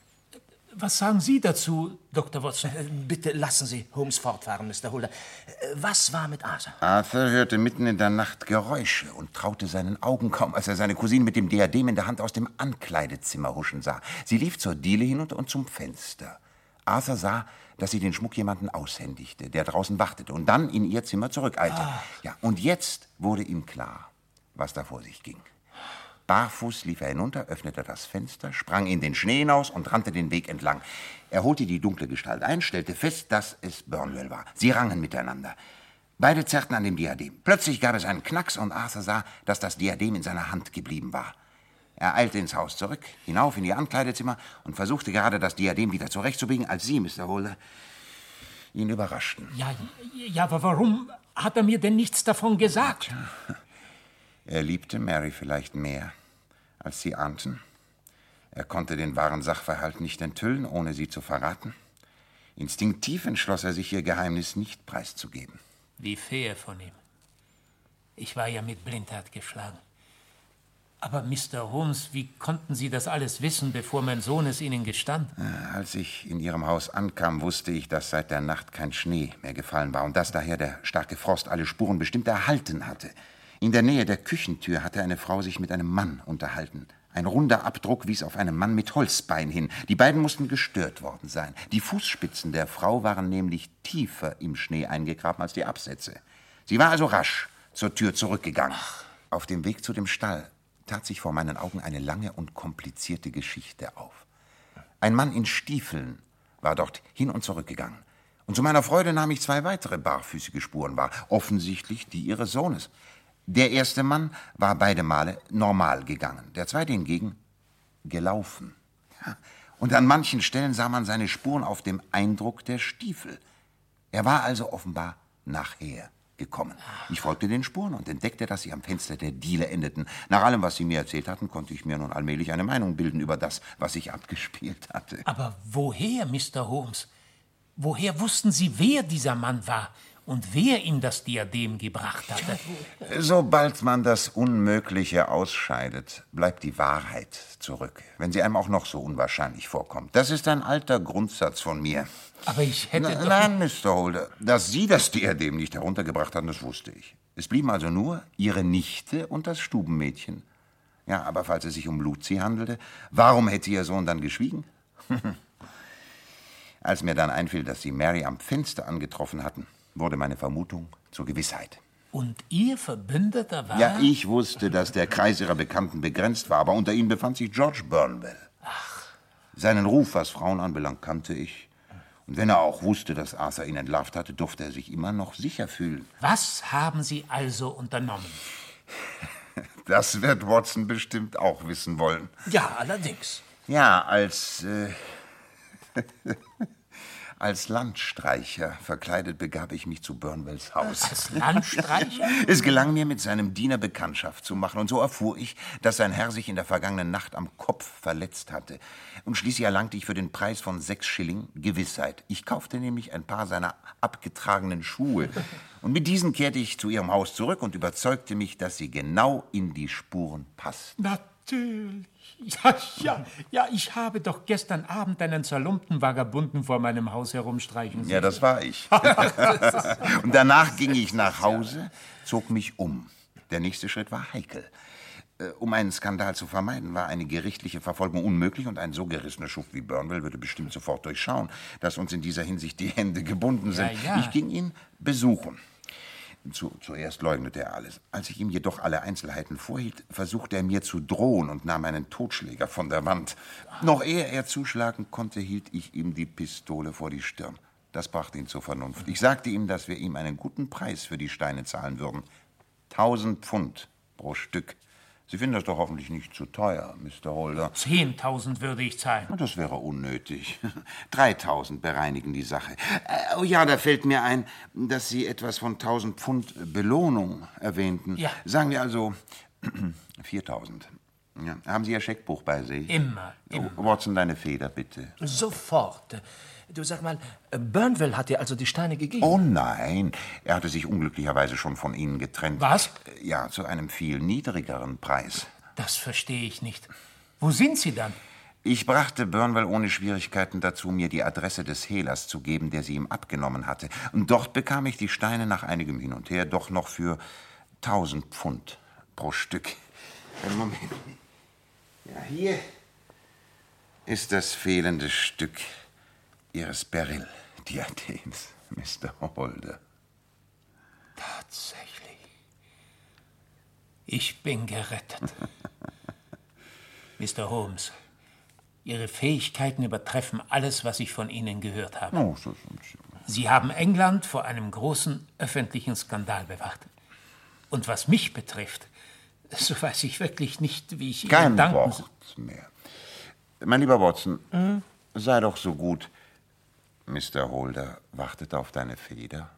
Was sagen Sie dazu, Dr. Watson? Bitte lassen Sie Holmes fortfahren, Mr. Holder. Was war mit Arthur? Arthur hörte mitten in der Nacht Geräusche und traute seinen Augen kaum, als er seine Cousine mit dem Diadem in der Hand aus dem Ankleidezimmer huschen sah. Sie lief zur Diele hinunter und zum Fenster. Arthur sah, dass sie den Schmuck jemanden aushändigte, der draußen wartete und dann in ihr Zimmer zurückeilte. Ja, und jetzt wurde ihm klar, was da vor sich ging. Barfuß lief er hinunter, öffnete das Fenster, sprang in den Schnee hinaus und rannte den Weg entlang. Er holte die dunkle Gestalt ein, stellte fest, dass es Burnwell war. Sie rangen miteinander. Beide zerrten an dem Diadem. Plötzlich gab es einen Knacks und Arthur sah, dass das Diadem in seiner Hand geblieben war. Er eilte ins Haus zurück, hinauf in ihr Ankleidezimmer und versuchte gerade, das Diadem wieder zurechtzubiegen, als Sie, Mr. Holder, ihn überraschten. Ja, aber warum hat er mir denn nichts davon gesagt? Tja, er liebte Mary vielleicht mehr, als Sie ahnten. Er konnte den wahren Sachverhalt nicht enthüllen, ohne sie zu verraten. Instinktiv entschloss er sich, ihr Geheimnis nicht preiszugeben. Wie fair von ihm. Ich war ja mit Blindheit geschlagen. Aber Mr. Holmes, wie konnten Sie das alles wissen, bevor mein Sohn es Ihnen gestand? Als ich in Ihrem Haus ankam, wusste ich, dass seit der Nacht kein Schnee mehr gefallen war und dass daher der starke Frost alle Spuren bestimmt erhalten hatte. In der Nähe der Küchentür hatte eine Frau sich mit einem Mann unterhalten. Ein runder Abdruck wies auf einen Mann mit Holzbein hin. Die beiden mussten gestört worden sein. Die Fußspitzen der Frau waren nämlich tiefer im Schnee eingegraben als die Absätze. Sie war also rasch zur Tür zurückgegangen. Auf dem Weg zu dem Stall tat sich vor meinen Augen eine lange und komplizierte Geschichte auf. Ein Mann in Stiefeln war dort hin und zurück gegangen. Und zu meiner Freude nahm ich 2 weitere barfüßige Spuren wahr, offensichtlich die ihres Sohnes. Der erste Mann war beide Male normal gegangen, der zweite hingegen gelaufen. Ja. Und an manchen Stellen sah man seine Spuren auf dem Eindruck der Stiefel. Er war also offenbar nachher gekommen. Ich folgte den Spuren und entdeckte, dass sie am Fenster der Diele endeten. Nach allem, was sie mir erzählt hatten, konnte ich mir nun allmählich eine Meinung bilden über das, was sich abgespielt hatte. Aber woher, Mr. Holmes? Woher wussten Sie, wer dieser Mann war und wer ihm das Diadem gebracht hatte? Sobald man das Unmögliche ausscheidet, bleibt die Wahrheit zurück, wenn sie einem auch noch so unwahrscheinlich vorkommt. Das ist ein alter Grundsatz von mir. Aber ich hätte doch... Nein, Mr. Holder, dass Sie das Diadem nicht heruntergebracht haben, das wusste ich. Es blieben also nur Ihre Nichte und das Stubenmädchen. Ja, aber falls es sich um Lucy handelte, warum hätte Ihr Sohn dann geschwiegen? Als mir dann einfiel, dass Sie Mary am Fenster angetroffen hatten, wurde meine Vermutung zur Gewissheit. Und Ihr Verbündeter war... Ja, ich wusste, dass der Kreis Ihrer Bekannten begrenzt war, aber unter ihnen befand sich George Burnwell. Ach. Seinen Ruf, was Frauen anbelangt, kannte ich. Und wenn er auch wusste, dass Arthur ihn entlarvt hatte, durfte er sich immer noch sicher fühlen. Was haben Sie also unternommen? Das wird Watson bestimmt auch wissen wollen. Ja, allerdings. Ja, als Landstreicher verkleidet begab ich mich zu Burnwells Haus. Als Landstreicher? Es gelang mir, mit seinem Diener Bekanntschaft zu machen. Und so erfuhr ich, dass sein Herr sich in der vergangenen Nacht am Kopf verletzt hatte. Und schließlich erlangte ich für den Preis von 6 Schilling Gewissheit. Ich kaufte nämlich ein paar seiner abgetragenen Schuhe. Und mit diesen kehrte ich zu ihrem Haus zurück und überzeugte mich, dass sie genau in die Spuren passt. Natürlich. Ja, ich habe doch gestern Abend einen zerlumpten Vagabunden vor meinem Haus herumstreichen sehen. Ja, das war ich. Und danach ging ich nach Hause, zog mich um. Der nächste Schritt war heikel. Um einen Skandal zu vermeiden, war eine gerichtliche Verfolgung unmöglich und ein so gerissener Schuft wie Burnwell würde bestimmt sofort durchschauen, dass uns in dieser Hinsicht die Hände gebunden sind. Ja. Ich ging ihn besuchen. Zuerst leugnete er alles. Als ich ihm jedoch alle Einzelheiten vorhielt, versuchte er mir zu drohen und nahm einen Totschläger von der Wand. Noch ehe er zuschlagen konnte, hielt ich ihm die Pistole vor die Stirn. Das brachte ihn zur Vernunft. Ich sagte ihm, dass wir ihm einen guten Preis für die Steine zahlen würden. 1000 Pfund pro Stück. Sie finden das doch hoffentlich nicht zu teuer, Mr. Holder. 10.000 würde ich zahlen. Das wäre unnötig. 3.000 bereinigen die Sache. Oh ja, da fällt mir ein, dass Sie etwas von 1.000 Pfund Belohnung erwähnten. Ja. Sagen wir also 4.000. Ja. Haben Sie Ihr Scheckbuch bei sich? Immer. Watson, deine Feder, bitte. Sofort. Du, sag mal, Burnwell hat dir also die Steine gegeben? Oh nein, er hatte sich unglücklicherweise schon von Ihnen getrennt. Was? Ja, zu einem viel niedrigeren Preis. Das verstehe ich nicht. Wo sind Sie dann? Ich brachte Burnwell ohne Schwierigkeiten dazu, mir die Adresse des Hehlers zu geben, der sie ihm abgenommen hatte. Und dort bekam ich die Steine nach einigem Hin und Her doch noch für 1.000 Pfund pro Stück. Einen Moment. Ja, hier ist das fehlende Stück Ihres Beryl-Diadems, Mr. Holder. Tatsächlich. Ich bin gerettet. Mr. Holmes, Ihre Fähigkeiten übertreffen alles, was ich von Ihnen gehört habe. Oh, Sie haben England vor einem großen öffentlichen Skandal bewahrt. Und was mich betrifft, so weiß ich wirklich nicht, wie ich Ihnen danken soll. Kein Wort mehr. Mein lieber Watson, sei doch so gut. Mr. Holder wartet auf deine Feder.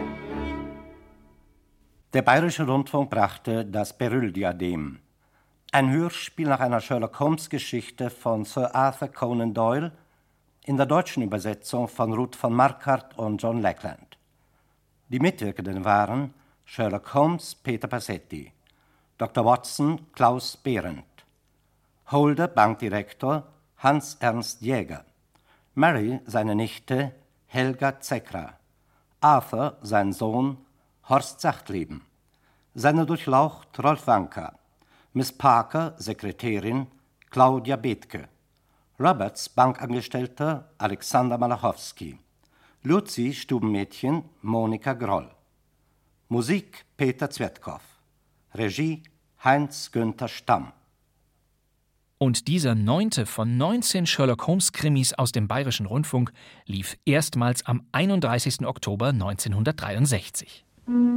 Der Bayerische Rundfunk brachte das Beryl-Diadem. ein Hörspiel nach einer Sherlock-Holmes-Geschichte von Sir Arthur Conan Doyle, in der deutschen Übersetzung von Ruth von Marquardt und John Lackland. Die Mitwirkenden waren Sherlock Holmes Peter Pasetti, Dr. Watson Klaus Behrendt, Holder Bankdirektor Hans Ernst Jäger, Mary seine Nichte Helga Zekra, Arthur sein Sohn Horst Sachtleben, seine Durchlaucht Rolf Wanka, Miss Parker Sekretärin Claudia Bethke, Roberts Bankangestellter Alexander Malachowski, Lucy Stubenmädchen Monika Groll. Musik Peter Zwertkow. Regie Heinz-Günther Stamm. Und dieser 9. von 19 Sherlock-Holmes-Krimis aus dem Bayerischen Rundfunk lief erstmals am 31. Oktober 1963.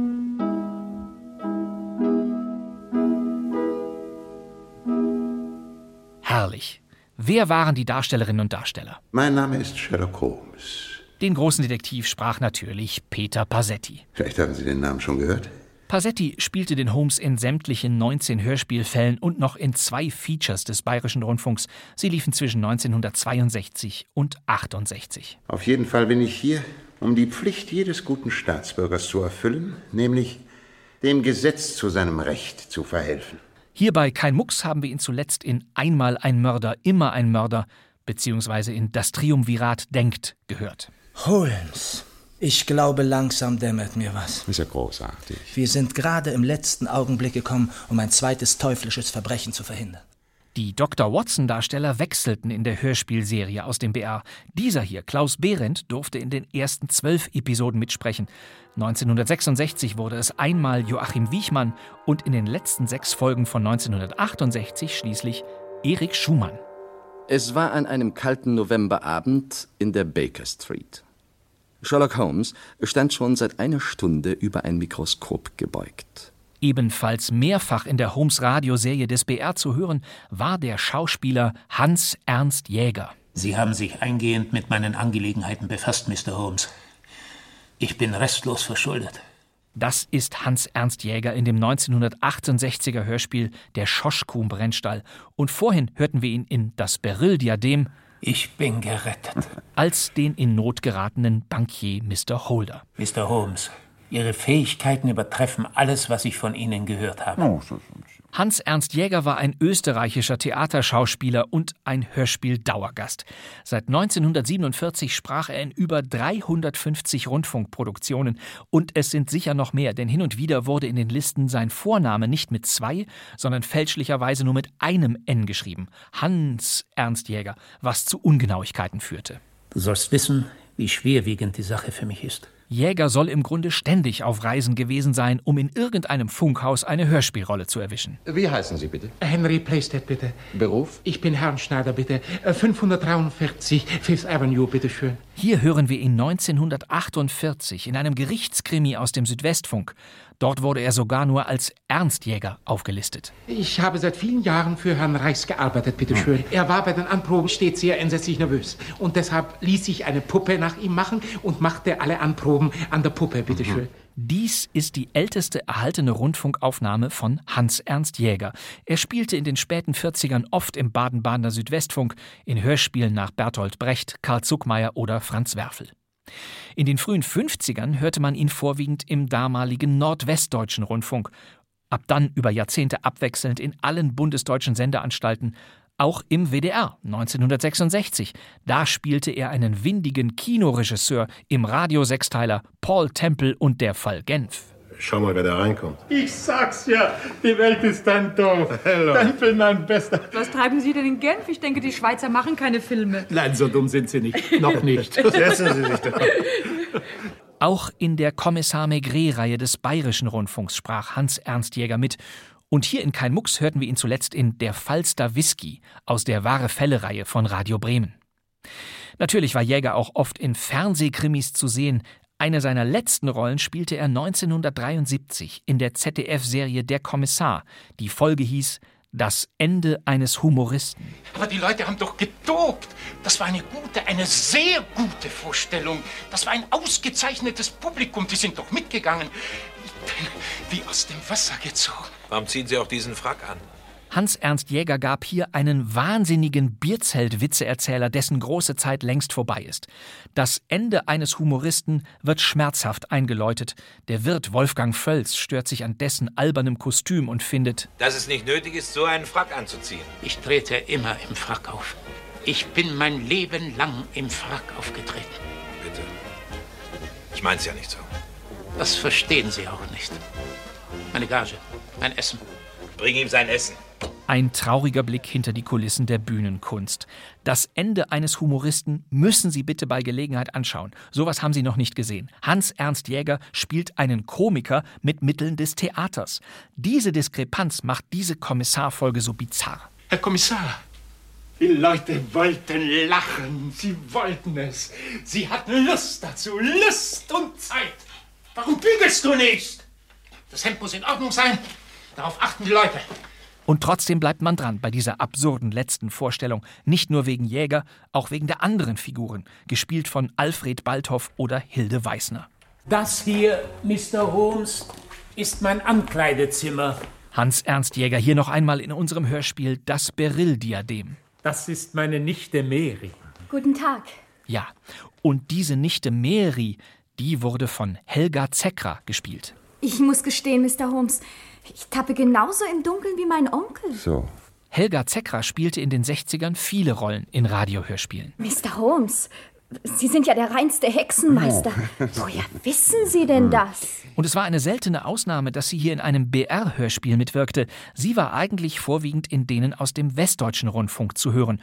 Herrlich. Wer waren die Darstellerinnen und Darsteller? Mein Name ist Sherlock Holmes. Den großen Detektiv sprach natürlich Peter Pasetti. Vielleicht haben Sie den Namen schon gehört? Pasetti spielte den Holmes in sämtlichen 19 Hörspielfällen und noch in 2 Features des Bayerischen Rundfunks. Sie liefen zwischen 1962 und 1968. Auf jeden Fall bin ich hier, um die Pflicht jedes guten Staatsbürgers zu erfüllen, nämlich dem Gesetz zu seinem Recht zu verhelfen. Hier bei Kein Mucks haben wir ihn zuletzt in Einmal ein Mörder, immer ein Mörder beziehungsweise in Das Triumvirat denkt gehört. Holmes, ich glaube, langsam dämmert mir was. Ist ja großartig. Wir sind gerade im letzten Augenblick gekommen, um ein zweites teuflisches Verbrechen zu verhindern. Die Dr. Watson-Darsteller wechselten in der Hörspielserie aus dem BR. Dieser hier, Klaus Behrendt, durfte in den ersten 12 Episoden mitsprechen. 1966 wurde es einmal Joachim Wiechmann und in den letzten 6 Folgen von 1968 schließlich Erik Schumann. Es war an einem kalten Novemberabend in der Baker Street. Sherlock Holmes stand schon seit einer Stunde über ein Mikroskop gebeugt. Ebenfalls mehrfach in der Holmes-Radioserie des BR zu hören, war der Schauspieler Hans Ernst Jäger. Sie haben sich eingehend mit meinen Angelegenheiten befasst, Mr. Holmes. Ich bin restlos verschuldet. Das ist Hans Ernst Jäger in dem 1968er Hörspiel Der Schoschkuhn-Brennstall. Und vorhin hörten wir ihn in Das Beryl-Diadem. Ich bin gerettet. Als den in Not geratenen Bankier Mr. Holder. Mr. Holmes, Ihre Fähigkeiten übertreffen alles, was ich von Ihnen gehört habe. Hans Ernst Jäger war ein österreichischer Theaterschauspieler und ein Hörspiel-Dauergast. Seit 1947 sprach er in über 350 Rundfunkproduktionen. Und es sind sicher noch mehr, denn hin und wieder wurde in den Listen sein Vorname nicht mit 2, sondern fälschlicherweise nur mit einem N geschrieben. Hans Ernst Jäger, was zu Ungenauigkeiten führte. Du sollst wissen, wie schwerwiegend die Sache für mich ist. Jäger soll im Grunde ständig auf Reisen gewesen sein, um in irgendeinem Funkhaus eine Hörspielrolle zu erwischen. Wie heißen Sie bitte? Henry Playstead, bitte. Beruf? Ich bin Herrenschneider, bitte. 543 Fifth Avenue, bitteschön. Hier hören wir ihn 1948 in einem Gerichtskrimi aus dem Südwestfunk. Dort wurde er sogar nur als Ernstjäger aufgelistet. Ich habe seit vielen Jahren für Herrn Reichs gearbeitet, bitteschön. Er war bei den Anproben stets sehr entsetzlich nervös. Und deshalb ließ ich eine Puppe nach ihm machen und machte alle Anproben an der Puppe, bitteschön. Dies ist die älteste erhaltene Rundfunkaufnahme von Hans Ernst Jäger. Er spielte in den späten 40ern oft im Baden-Badener Südwestfunk, in Hörspielen nach Bertolt Brecht, Karl Zuckmayer oder Franz Werfel. In den frühen 50ern hörte man ihn vorwiegend im damaligen Nordwestdeutschen Rundfunk, ab dann über Jahrzehnte abwechselnd in allen bundesdeutschen Sendeanstalten, auch im WDR 1966. Da spielte er einen windigen Kinoregisseur im Radio-Sechsteiler Paul Temple und der Fall Genf. Schau mal, wer da reinkommt. Ich sag's ja, die Welt ist ein Dorf. Hello. Tempel, mein Bester. Was treiben Sie denn in Genf? Ich denke, die Schweizer machen keine Filme. Nein, so dumm sind Sie nicht. Noch nicht. Setzen Sie sich doch. Auch in der Kommissar Maigret-Reihe des Bayerischen Rundfunks sprach Hans Ernst Jäger mit. Und hier in Kein Mucks hörten wir ihn zuletzt in Der Falster Whisky aus der Wahre-Fälle-Reihe von Radio Bremen. Natürlich war Jäger auch oft in Fernsehkrimis zu sehen. Eine seiner letzten Rollen spielte er 1973 in der ZDF-Serie Der Kommissar. Die Folge hieß Das Ende eines Humoristen. Aber die Leute haben doch getobt. Das war eine sehr gute Vorstellung. Das war ein ausgezeichnetes Publikum. Die sind doch mitgegangen. Ich bin wie aus dem Wasser gezogen. Warum ziehen Sie auch diesen Frack an? Hans-Ernst Jäger gab hier einen wahnsinnigen Bierzelt-Witzeerzähler, dessen große Zeit längst vorbei ist. Das Ende eines Humoristen wird schmerzhaft eingeläutet. Der Wirt Wolfgang Völz stört sich an dessen albernem Kostüm und findet, dass es nicht nötig ist, so einen Frack anzuziehen. Ich trete immer im Frack auf. Ich bin mein Leben lang im Frack aufgetreten. Bitte. Ich mein's ja nicht so. Das verstehen Sie auch nicht. Meine Gage, mein Essen. Bring ihm sein Essen. Ein trauriger Blick hinter die Kulissen der Bühnenkunst. Das Ende eines Humoristen müssen Sie bitte bei Gelegenheit anschauen. Sowas haben Sie noch nicht gesehen. Hans-Ernst Jäger spielt einen Komiker mit Mitteln des Theaters. Diese Diskrepanz macht diese Kommissarfolge so bizarr. Herr Kommissar, die Leute wollten lachen. Sie wollten es. Sie hatten Lust dazu. Lust und Zeit. Warum bügelst du nicht? Das Hemd muss in Ordnung sein. Darauf achten die Leute. Und trotzdem bleibt man dran bei dieser absurden letzten Vorstellung. Nicht nur wegen Jäger, auch wegen der anderen Figuren. Gespielt von Alfred Balthoff oder Hilde Weißner. Das hier, Mr. Holmes, ist mein Ankleidezimmer. Hans-Ernst Jäger hier noch einmal in unserem Hörspiel Das Beryl-Diadem. Das ist meine Nichte Mary. Guten Tag. Ja, und diese Nichte Mary, die wurde von Helga Zeckra gespielt. Ich muss gestehen, Mr. Holmes, ich tappe genauso im Dunkeln wie mein Onkel. So. Helga Zeckra spielte in den 60ern viele Rollen in Radiohörspielen. Mr. Holmes, Sie sind ja der reinste Hexenmeister. Woher wissen Sie denn das? Und es war eine seltene Ausnahme, dass sie hier in einem BR-Hörspiel mitwirkte. Sie war eigentlich vorwiegend in denen aus dem Westdeutschen Rundfunk zu hören.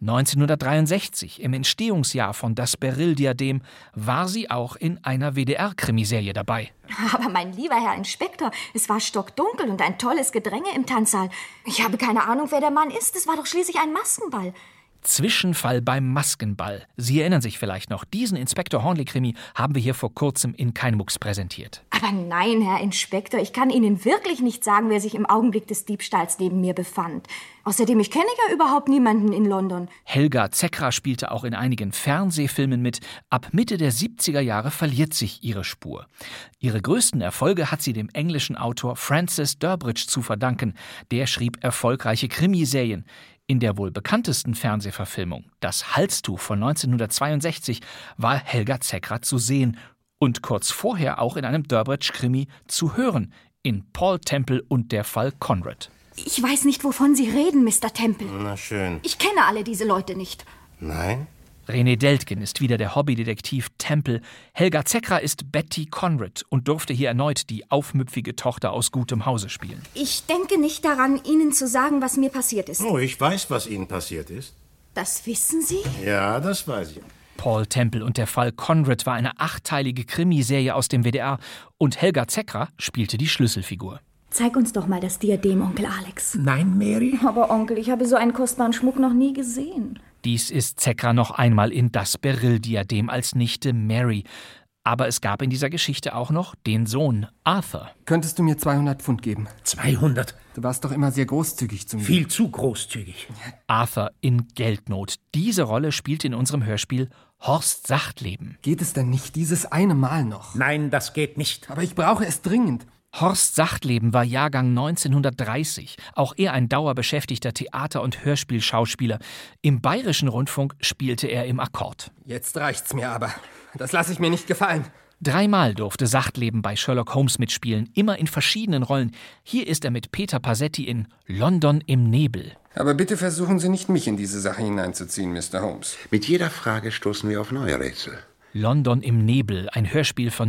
1963, im Entstehungsjahr von Das Beryl-Diadem, war sie auch in einer WDR-Krimiserie dabei. Aber mein lieber Herr Inspektor, es war stockdunkel und ein tolles Gedränge im Tanzsaal. Ich habe keine Ahnung, wer der Mann ist. Es war doch schließlich ein Maskenball. Zwischenfall beim Maskenball. Sie erinnern sich vielleicht noch, diesen Inspektor Hornley-Krimi haben wir hier vor kurzem in Keinmucks präsentiert. Aber nein, Herr Inspektor, ich kann Ihnen wirklich nicht sagen, wer sich im Augenblick des Diebstahls neben mir befand. Außerdem, ich kenne ja überhaupt niemanden in London. Helga Zeckra spielte auch in einigen Fernsehfilmen mit. Ab Mitte der 70er Jahre verliert sich ihre Spur. Ihre größten Erfolge hat sie dem englischen Autor Francis Durbridge zu verdanken. Der schrieb erfolgreiche Krimiserien. In der wohl bekanntesten Fernsehverfilmung, Das Halstuch von 1962, war Helga Zeckra zu sehen und kurz vorher auch in einem Durbridge-Krimi zu hören, in Paul Temple und der Fall Conrad. Ich weiß nicht, wovon Sie reden, Mr. Temple. Na schön. Ich kenne alle diese Leute nicht. Nein? René Deltgen ist wieder der Hobbydetektiv Temple. Helga Zeckra ist Betty Conrad und durfte hier erneut die aufmüpfige Tochter aus gutem Hause spielen. Ich denke nicht daran, Ihnen zu sagen, was mir passiert ist. Oh, ich weiß, was Ihnen passiert ist. Das wissen Sie? Ja, das weiß ich. Paul Temple und der Fall Conrad war eine 8-teilige Krimiserie aus dem WDR und Helga Zeckra spielte die Schlüsselfigur. Zeig uns doch mal das Diadem, Onkel Alex. Nein, Mary? Aber Onkel, ich habe so einen kostbaren Schmuck noch nie gesehen. Dies ist Zeckra noch einmal in Das Beryl-Diadem als Nichte Mary. Aber es gab in dieser Geschichte auch noch den Sohn Arthur. Könntest du mir 200 Pfund geben? 200? Du warst doch immer sehr großzügig zu mir. Viel zu großzügig. Arthur in Geldnot. Diese Rolle spielt in unserem Hörspiel Horst Sachtleben. Geht es denn nicht dieses eine Mal noch? Nein, das geht nicht. Aber ich brauche es dringend. Horst Sachtleben war Jahrgang 1930. Auch er ein dauerbeschäftigter Theater- und Hörspielschauspieler. Im Bayerischen Rundfunk spielte er im Akkord. Jetzt reicht's mir aber. Das lasse ich mir nicht gefallen. 3-mal durfte Sachtleben bei Sherlock Holmes mitspielen, immer in verschiedenen Rollen. Hier ist er mit Peter Pasetti in London im Nebel. Aber bitte versuchen Sie nicht, mich in diese Sache hineinzuziehen, Mr. Holmes. Mit jeder Frage stoßen wir auf neue Rätsel. London im Nebel, ein Hörspiel von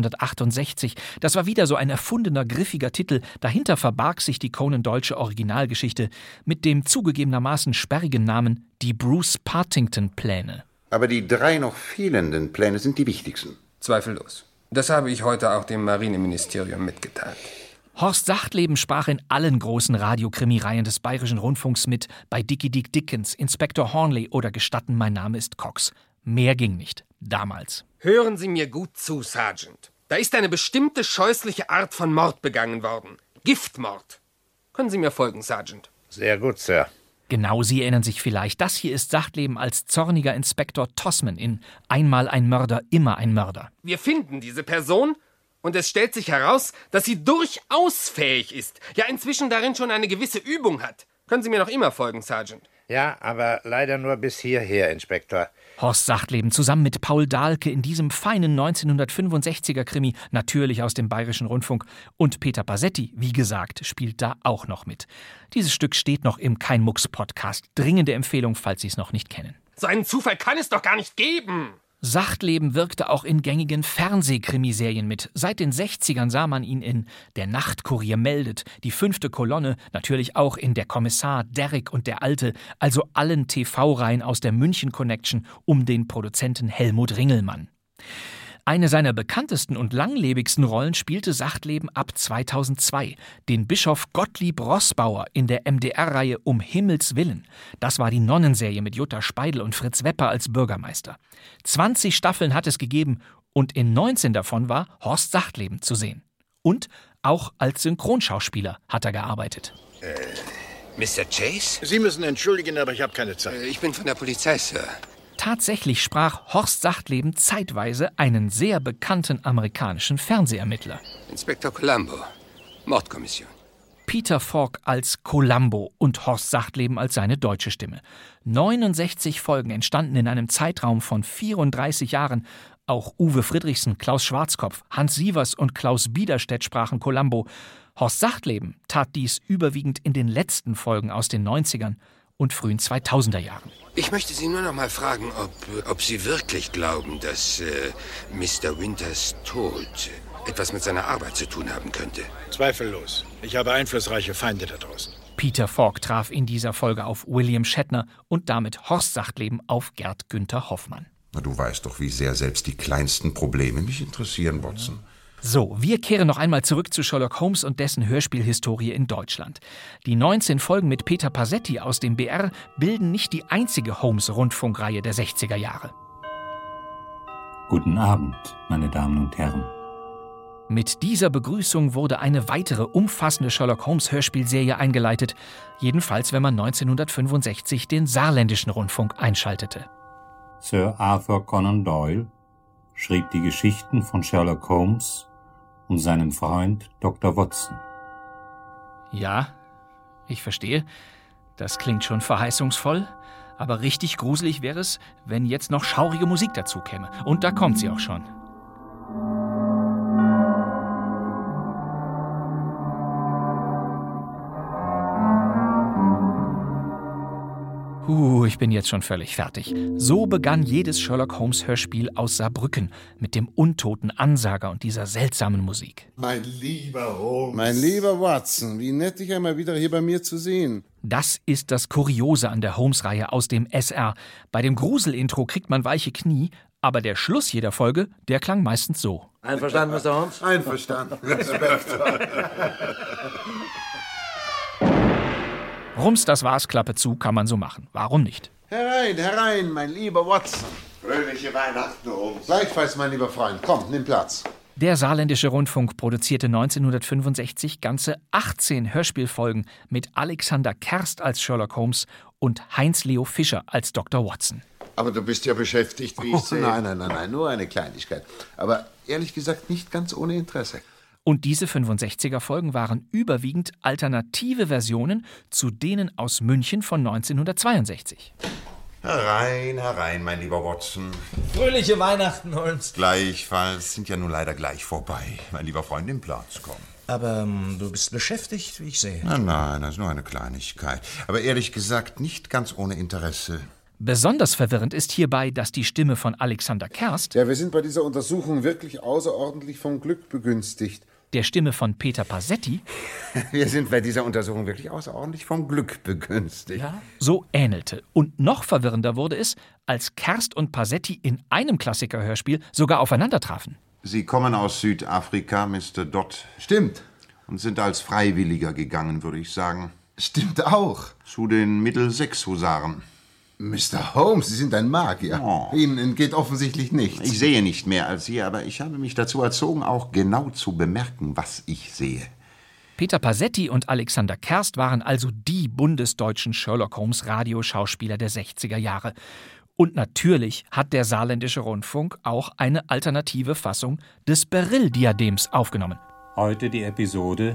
1968. Das war wieder so ein erfundener, griffiger Titel. Dahinter verbarg sich die Conan Doylesche Originalgeschichte mit dem zugegebenermaßen sperrigen Namen Die Bruce Partington-Pläne. Aber die 3 noch fehlenden Pläne sind die wichtigsten. Zweifellos. Das habe ich heute auch dem Marineministerium mitgeteilt. Horst Sachtleben sprach in allen großen Radiokrimireihen des Bayerischen Rundfunks mit, bei Dickie Dick Dickens, Inspektor Hornley oder Gestatten, mein Name ist Cox. Mehr ging nicht. Damals. Hören Sie mir gut zu, Sergeant. Da ist eine bestimmte scheußliche Art von Mord begangen worden. Giftmord. Können Sie mir folgen, Sergeant? Sehr gut, Sir. Genau, Sie erinnern sich vielleicht. Das hier ist Sachtleben als zorniger Inspektor Tossman in Einmal ein Mörder, immer ein Mörder. Wir finden diese Person Und es stellt sich heraus, dass sie durchaus fähig ist, ja inzwischen darin schon eine gewisse Übung hat. Können Sie mir noch immer folgen, Sergeant? Ja, aber leider nur bis hierher, Inspektor. Horst Sachtleben zusammen mit Paul Dahlke in diesem feinen 1965er-Krimi, natürlich aus dem Bayerischen Rundfunk. Und Peter Pasetti, wie gesagt, spielt da auch noch mit. Dieses Stück steht noch im Kein-Mucks-Podcast. Dringende Empfehlung, falls Sie es noch nicht kennen. So einen Zufall kann es doch gar nicht geben! Sachtleben wirkte auch in gängigen Fernsehkrimiserien mit. Seit den 60ern sah man ihn in Der Nachtkurier meldet, Die 5. Kolonne, natürlich auch in Der Kommissar, Derrick und der Alte, also allen TV-Reihen aus der München-Connection um den Produzenten Helmut Ringelmann. Eine seiner bekanntesten und langlebigsten Rollen spielte Sachtleben ab 2002, den Bischof Gottlieb Roßbauer in der MDR-Reihe Um Himmels Willen. Das war die Nonnenserie mit Jutta Speidel und Fritz Wepper als Bürgermeister. 20 Staffeln hat es gegeben und in 19 davon war Horst Sachtleben zu sehen. Und auch als Synchronschauspieler hat er gearbeitet. Mr. Chase? Sie müssen entschuldigen, aber ich habe keine Zeit. Ich bin von der Polizei, Sir. Tatsächlich sprach Horst Sachtleben zeitweise einen sehr bekannten amerikanischen Fernsehermittler. Inspektor Columbo, Mordkommission. Peter Falk als Columbo und Horst Sachtleben als seine deutsche Stimme. 69 Folgen entstanden in einem Zeitraum von 34 Jahren. Auch Uwe Friedrichsen, Klaus Schwarzkopf, Hans Sievers und Klaus Biederstedt sprachen Columbo. Horst Sachtleben tat dies überwiegend in den letzten Folgen aus den 90ern und frühen 2000er Jahren. Ich möchte Sie nur noch mal fragen, ob Sie wirklich glauben, dass Mr. Winters Tod etwas mit seiner Arbeit zu tun haben könnte. Zweifellos. Ich habe einflussreiche Feinde da draußen. Peter Falk traf in dieser Folge auf William Shatner und damit Horst Sachtleben auf Gerd Günther Hoffmann. Na, du weißt doch, wie sehr selbst die kleinsten Probleme mich interessieren, Watson. So, wir kehren noch einmal zurück zu Sherlock Holmes und dessen Hörspielhistorie in Deutschland. Die 19 Folgen mit Peter Pasetti aus dem BR bilden nicht die einzige Holmes-Rundfunkreihe der 60er Jahre. Guten Abend, meine Damen und Herren. Mit dieser Begrüßung wurde eine weitere umfassende Sherlock-Holmes-Hörspielserie eingeleitet, jedenfalls wenn man 1965 den saarländischen Rundfunk einschaltete. Sir Arthur Conan Doyle schrieb die Geschichten von Sherlock Holmes und seinem Freund Dr. Watson. Ja, ich verstehe. Das klingt schon verheißungsvoll. Aber richtig gruselig wäre es, wenn jetzt noch schaurige Musik dazu käme. Und da kommt sie auch schon. Ich bin jetzt schon völlig fertig. So begann jedes Sherlock-Holmes-Hörspiel aus Saarbrücken mit dem untoten Ansager und dieser seltsamen Musik. Mein lieber Holmes. Mein lieber Watson, wie nett, dich einmal wieder hier bei mir zu sehen. Das ist das Kuriose an der Holmes-Reihe aus dem SR. Bei dem Grusel-Intro kriegt man weiche Knie, aber der Schluss jeder Folge, der klang meistens so. Einverstanden, Mr. Holmes? Einverstanden. Respekt. Rums, das war's, Klappe zu, kann man so machen. Warum nicht? Herein, mein lieber Watson. Fröhliche Weihnachten, Holmes. Gleichfalls, mein lieber Freund. Komm, nimm Platz. Der saarländische Rundfunk produzierte 1965 ganze 18 Hörspielfolgen mit Alexander Kerst als Sherlock Holmes und Heinz-Leo Fischer als Dr. Watson. Aber du bist ja beschäftigt, wie ich sehe. Nein, nur eine Kleinigkeit. Aber ehrlich gesagt nicht ganz ohne Interesse. Und diese 65er-Folgen waren überwiegend alternative Versionen zu denen aus München von 1962. Herein, mein lieber Watson. Fröhliche Weihnachten, Holmes. Gleichfalls, sind ja nun leider gleich vorbei. Mein lieber Freund, nimm Platz, komm. Aber du bist beschäftigt, wie ich sehe. Nein, das ist nur eine Kleinigkeit. Aber ehrlich gesagt nicht ganz ohne Interesse. Besonders verwirrend ist hierbei, dass die Stimme von Alexander Kerst, ja, wir sind bei dieser Untersuchung wirklich außerordentlich vom Glück begünstigt, der Stimme von Peter Pasetti, wir sind bei dieser Untersuchung wirklich außerordentlich vom Glück begünstigt, so ähnelte. Und noch verwirrender wurde es, als Kerst und Pasetti in einem Klassikerhörspiel sogar aufeinander trafen. Sie kommen aus Südafrika, Mr. Dodd. Stimmt. Und sind als Freiwilliger gegangen, würde ich sagen. Stimmt auch. Zu den Middlesex-Husaren. Mr. Holmes, Sie sind ein Magier. Oh. Ihnen entgeht offensichtlich nichts. Ich sehe nicht mehr als Sie, aber ich habe mich dazu erzogen, auch genau zu bemerken, was ich sehe. Peter Pasetti und Alexander Kerst waren also die bundesdeutschen Sherlock-Holmes-Radioschauspieler der 60er Jahre. Und natürlich hat der Saarländische Rundfunk auch eine alternative Fassung des Beryl-Diadems aufgenommen. Heute die Episode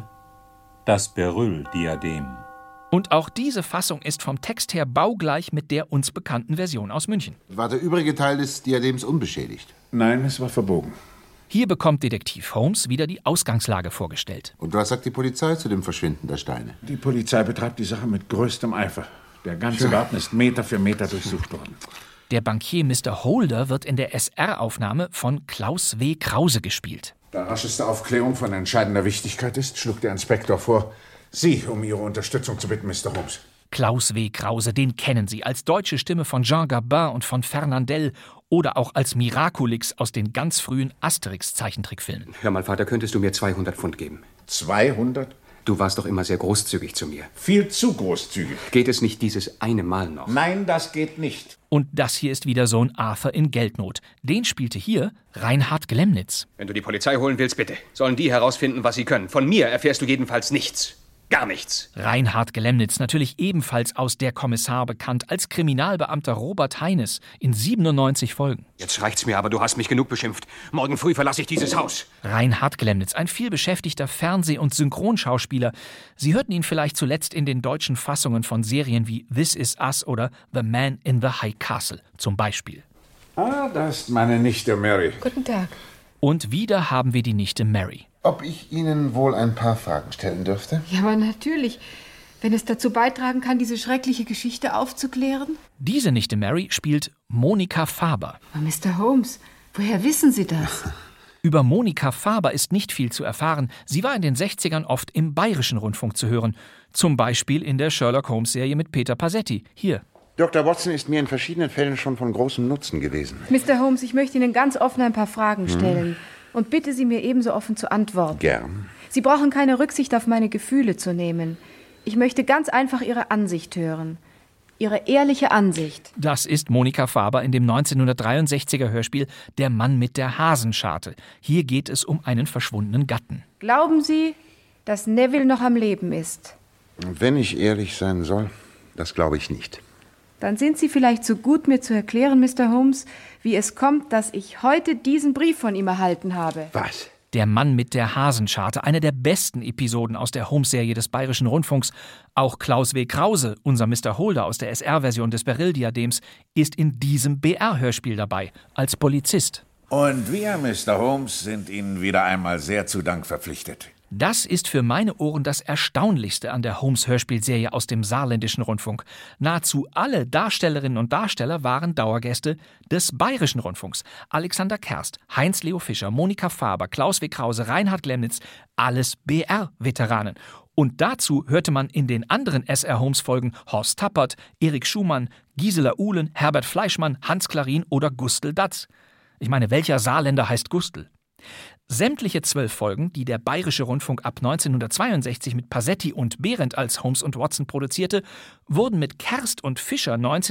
Das Beryl-Diadem. Und auch diese Fassung ist vom Text her baugleich mit der uns bekannten Version aus München. War der übrige Teil des Diadems unbeschädigt? Nein, es war verbogen. Hier bekommt Detektiv Holmes wieder die Ausgangslage vorgestellt. Und was sagt die Polizei zu dem Verschwinden der Steine? Die Polizei betreibt die Sache mit größtem Eifer. Der ganze Garten ist Meter für Meter durchsucht worden. Der Bankier Mr. Holder wird in der SR-Aufnahme von Klaus W. Krause gespielt. Da rascheste Aufklärung von entscheidender Wichtigkeit ist, schlug der Inspektor vor, Sie um Ihre Unterstützung zu bitten, Mr. Holmes. Klaus W. Krause, den kennen Sie als deutsche Stimme von Jean Gabin und von Fernandel oder auch als Miraculix aus den ganz frühen Asterix-Zeichentrickfilmen. Hör mal, Vater, könntest du mir 200 Pfund geben? 200? Du warst doch immer sehr großzügig zu mir. Viel zu großzügig. Geht es nicht dieses eine Mal noch? Nein, das geht nicht. Und das hier ist wieder so ein Arthur in Geldnot. Den spielte hier Reinhard Glemnitz. Wenn du die Polizei holen willst, bitte. Sollen die herausfinden, was sie können. Von mir erfährst du jedenfalls nichts. Gar nichts. Reinhard Glemnitz, natürlich ebenfalls aus Der Kommissar bekannt, als Kriminalbeamter Robert Heines in 97 Folgen. Jetzt reicht's mir, aber du hast mich genug beschimpft. Morgen früh verlasse ich dieses Haus. Reinhard Glemnitz, ein vielbeschäftigter Fernseh- und Synchronschauspieler. Sie hörten ihn vielleicht zuletzt in den deutschen Fassungen von Serien wie This Is Us oder The Man in the High Castle zum Beispiel. Ah, da ist meine Nichte Mary. Guten Tag. Und wieder haben wir die Nichte Mary. Ob ich Ihnen wohl ein paar Fragen stellen dürfte? Ja, aber natürlich. Wenn es dazu beitragen kann, diese schreckliche Geschichte aufzuklären. Diese Nichte Mary spielt Monika Faber. Aber Mr. Holmes, woher wissen Sie das? Über Monika Faber ist nicht viel zu erfahren. Sie war in den 60ern oft im Bayerischen Rundfunk zu hören. Zum Beispiel in der Sherlock-Holmes-Serie mit Peter Passetti. Hier. Dr. Watson ist mir in verschiedenen Fällen schon von großem Nutzen gewesen. Mr. Holmes, ich möchte Ihnen ganz offen ein paar Fragen stellen. Und bitte Sie mir ebenso offen zu antworten. Gern. Sie brauchen keine Rücksicht auf meine Gefühle zu nehmen. Ich möchte ganz einfach Ihre Ansicht hören. Ihre ehrliche Ansicht. Das ist Monika Faber in dem 1963er Hörspiel Der Mann mit der Hasenscharte. Hier geht es um einen verschwundenen Gatten. Glauben Sie, dass Neville noch am Leben ist? Wenn ich ehrlich sein soll, das glaube ich nicht. Dann sind Sie vielleicht so gut, mir zu erklären, Mr. Holmes, wie es kommt, dass ich heute diesen Brief von ihm erhalten habe. Was? Der Mann mit der Hasenscharte, eine der besten Episoden aus der Holmes-Serie des Bayerischen Rundfunks. Auch Klaus W. Krause, unser Mr. Holder aus der SR-Version des Beryl-Diadems, ist in diesem BR-Hörspiel dabei, als Polizist. Und wir, Mr. Holmes, sind Ihnen wieder einmal sehr zu Dank verpflichtet. Das ist für meine Ohren das Erstaunlichste an der Holmes-Hörspielserie aus dem Saarländischen Rundfunk. Nahezu alle Darstellerinnen und Darsteller waren Dauergäste des Bayerischen Rundfunks. Alexander Kerst, Heinz-Leo Fischer, Monika Faber, Klaus W. Krause, Reinhard Glemnitz, alles BR-Veteranen. Und dazu hörte man in den anderen SR-Holmes-Folgen Horst Tappert, Erik Schumann, Gisela Uhlen, Herbert Fleischmann, Hans Klarin oder Gustl Datz. Ich meine, welcher Saarländer heißt Gustl? Sämtliche 12 Folgen, die der Bayerische Rundfunk ab 1962 mit Passetti und Behrendt als Holmes und Watson produzierte, wurden mit Kerst und Fischer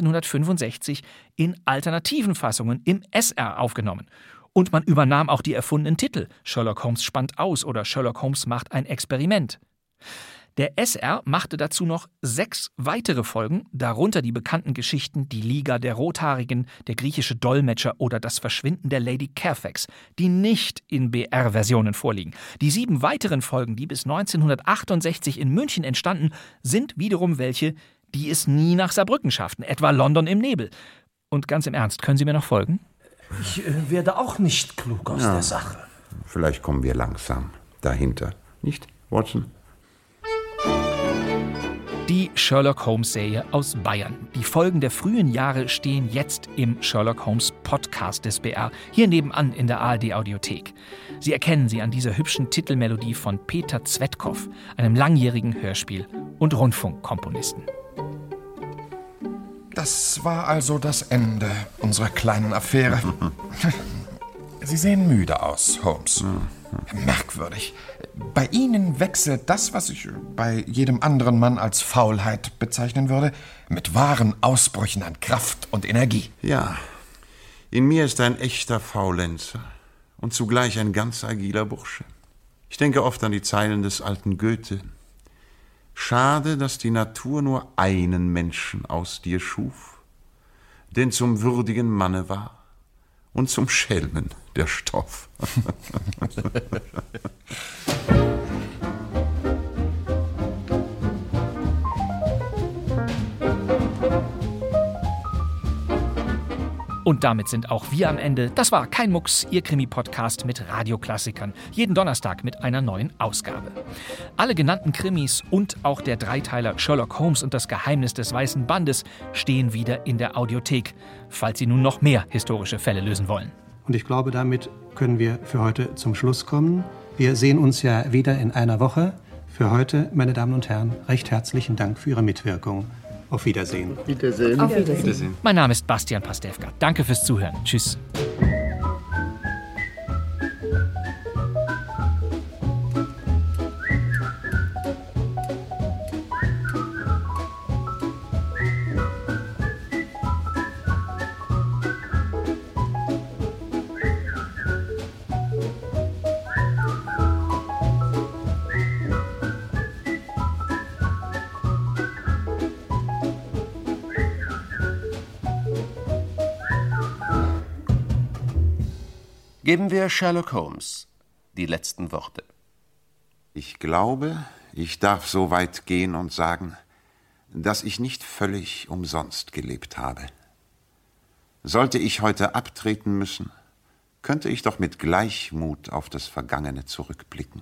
1965 in alternativen Fassungen im SR aufgenommen. Und man übernahm auch die erfundenen Titel Sherlock Holmes spannt aus oder Sherlock Holmes macht ein Experiment. Der SR machte dazu noch 6 weitere Folgen, darunter die bekannten Geschichten Die Liga der Rothaarigen, Der griechische Dolmetscher oder Das Verschwinden der Lady Carfax, die nicht in BR-Versionen vorliegen. Die 7 weiteren Folgen, die bis 1968 in München entstanden, sind wiederum welche, die es nie nach Saarbrücken schafften, etwa London im Nebel. Und ganz im Ernst, können Sie mir noch folgen? Ich werde auch nicht klug aus der Sache. Vielleicht kommen wir langsam dahinter. Nicht, Watson? Die Sherlock-Holmes-Serie aus Bayern. Die Folgen der frühen Jahre stehen jetzt im Sherlock-Holmes-Podcast des BR, hier nebenan in der ARD-Audiothek. Sie erkennen sie an dieser hübschen Titelmelodie von Peter Zwetkow, einem langjährigen Hörspiel- und Rundfunkkomponisten. Das war also das Ende unserer kleinen Affäre. Sie sehen müde aus, Holmes. Merkwürdig. Bei Ihnen wechselt das, was ich bei jedem anderen Mann als Faulheit bezeichnen würde, mit wahren Ausbrüchen an Kraft und Energie. Ja, in mir ist ein echter Faulenzer und zugleich ein ganz agiler Bursche. Ich denke oft an die Zeilen des alten Goethe. Schade, dass die Natur nur einen Menschen aus dir schuf. denn zum würdigen Manne war und zum Schelmen der Stoff. Und damit sind auch wir am Ende. Das war Kein Mucks, Ihr Krimi-Podcast mit Radioklassikern. Jeden Donnerstag mit einer neuen Ausgabe. Alle genannten Krimis und auch der Dreiteiler Sherlock Holmes und das Geheimnis des Weißen Bandes stehen wieder in der Audiothek, falls Sie nun noch mehr historische Fälle lösen wollen. Und ich glaube, damit können wir für heute zum Schluss kommen. Wir sehen uns ja wieder in einer Woche. Für heute, meine Damen und Herren, recht herzlichen Dank für Ihre Mitwirkung. Auf Wiedersehen. Wiedersehen. Auf Wiedersehen. Mein Name ist Bastian Pastewka. Danke fürs Zuhören. Tschüss. Geben wir Sherlock Holmes die letzten Worte. Ich glaube, ich darf so weit gehen und sagen, dass ich nicht völlig umsonst gelebt habe. Sollte ich heute abtreten müssen, könnte ich doch mit Gleichmut auf das Vergangene zurückblicken.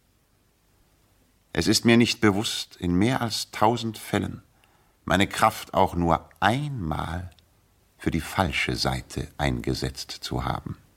Es ist mir nicht bewusst, in mehr als 1000 Fällen meine Kraft auch nur einmal für die falsche Seite eingesetzt zu haben.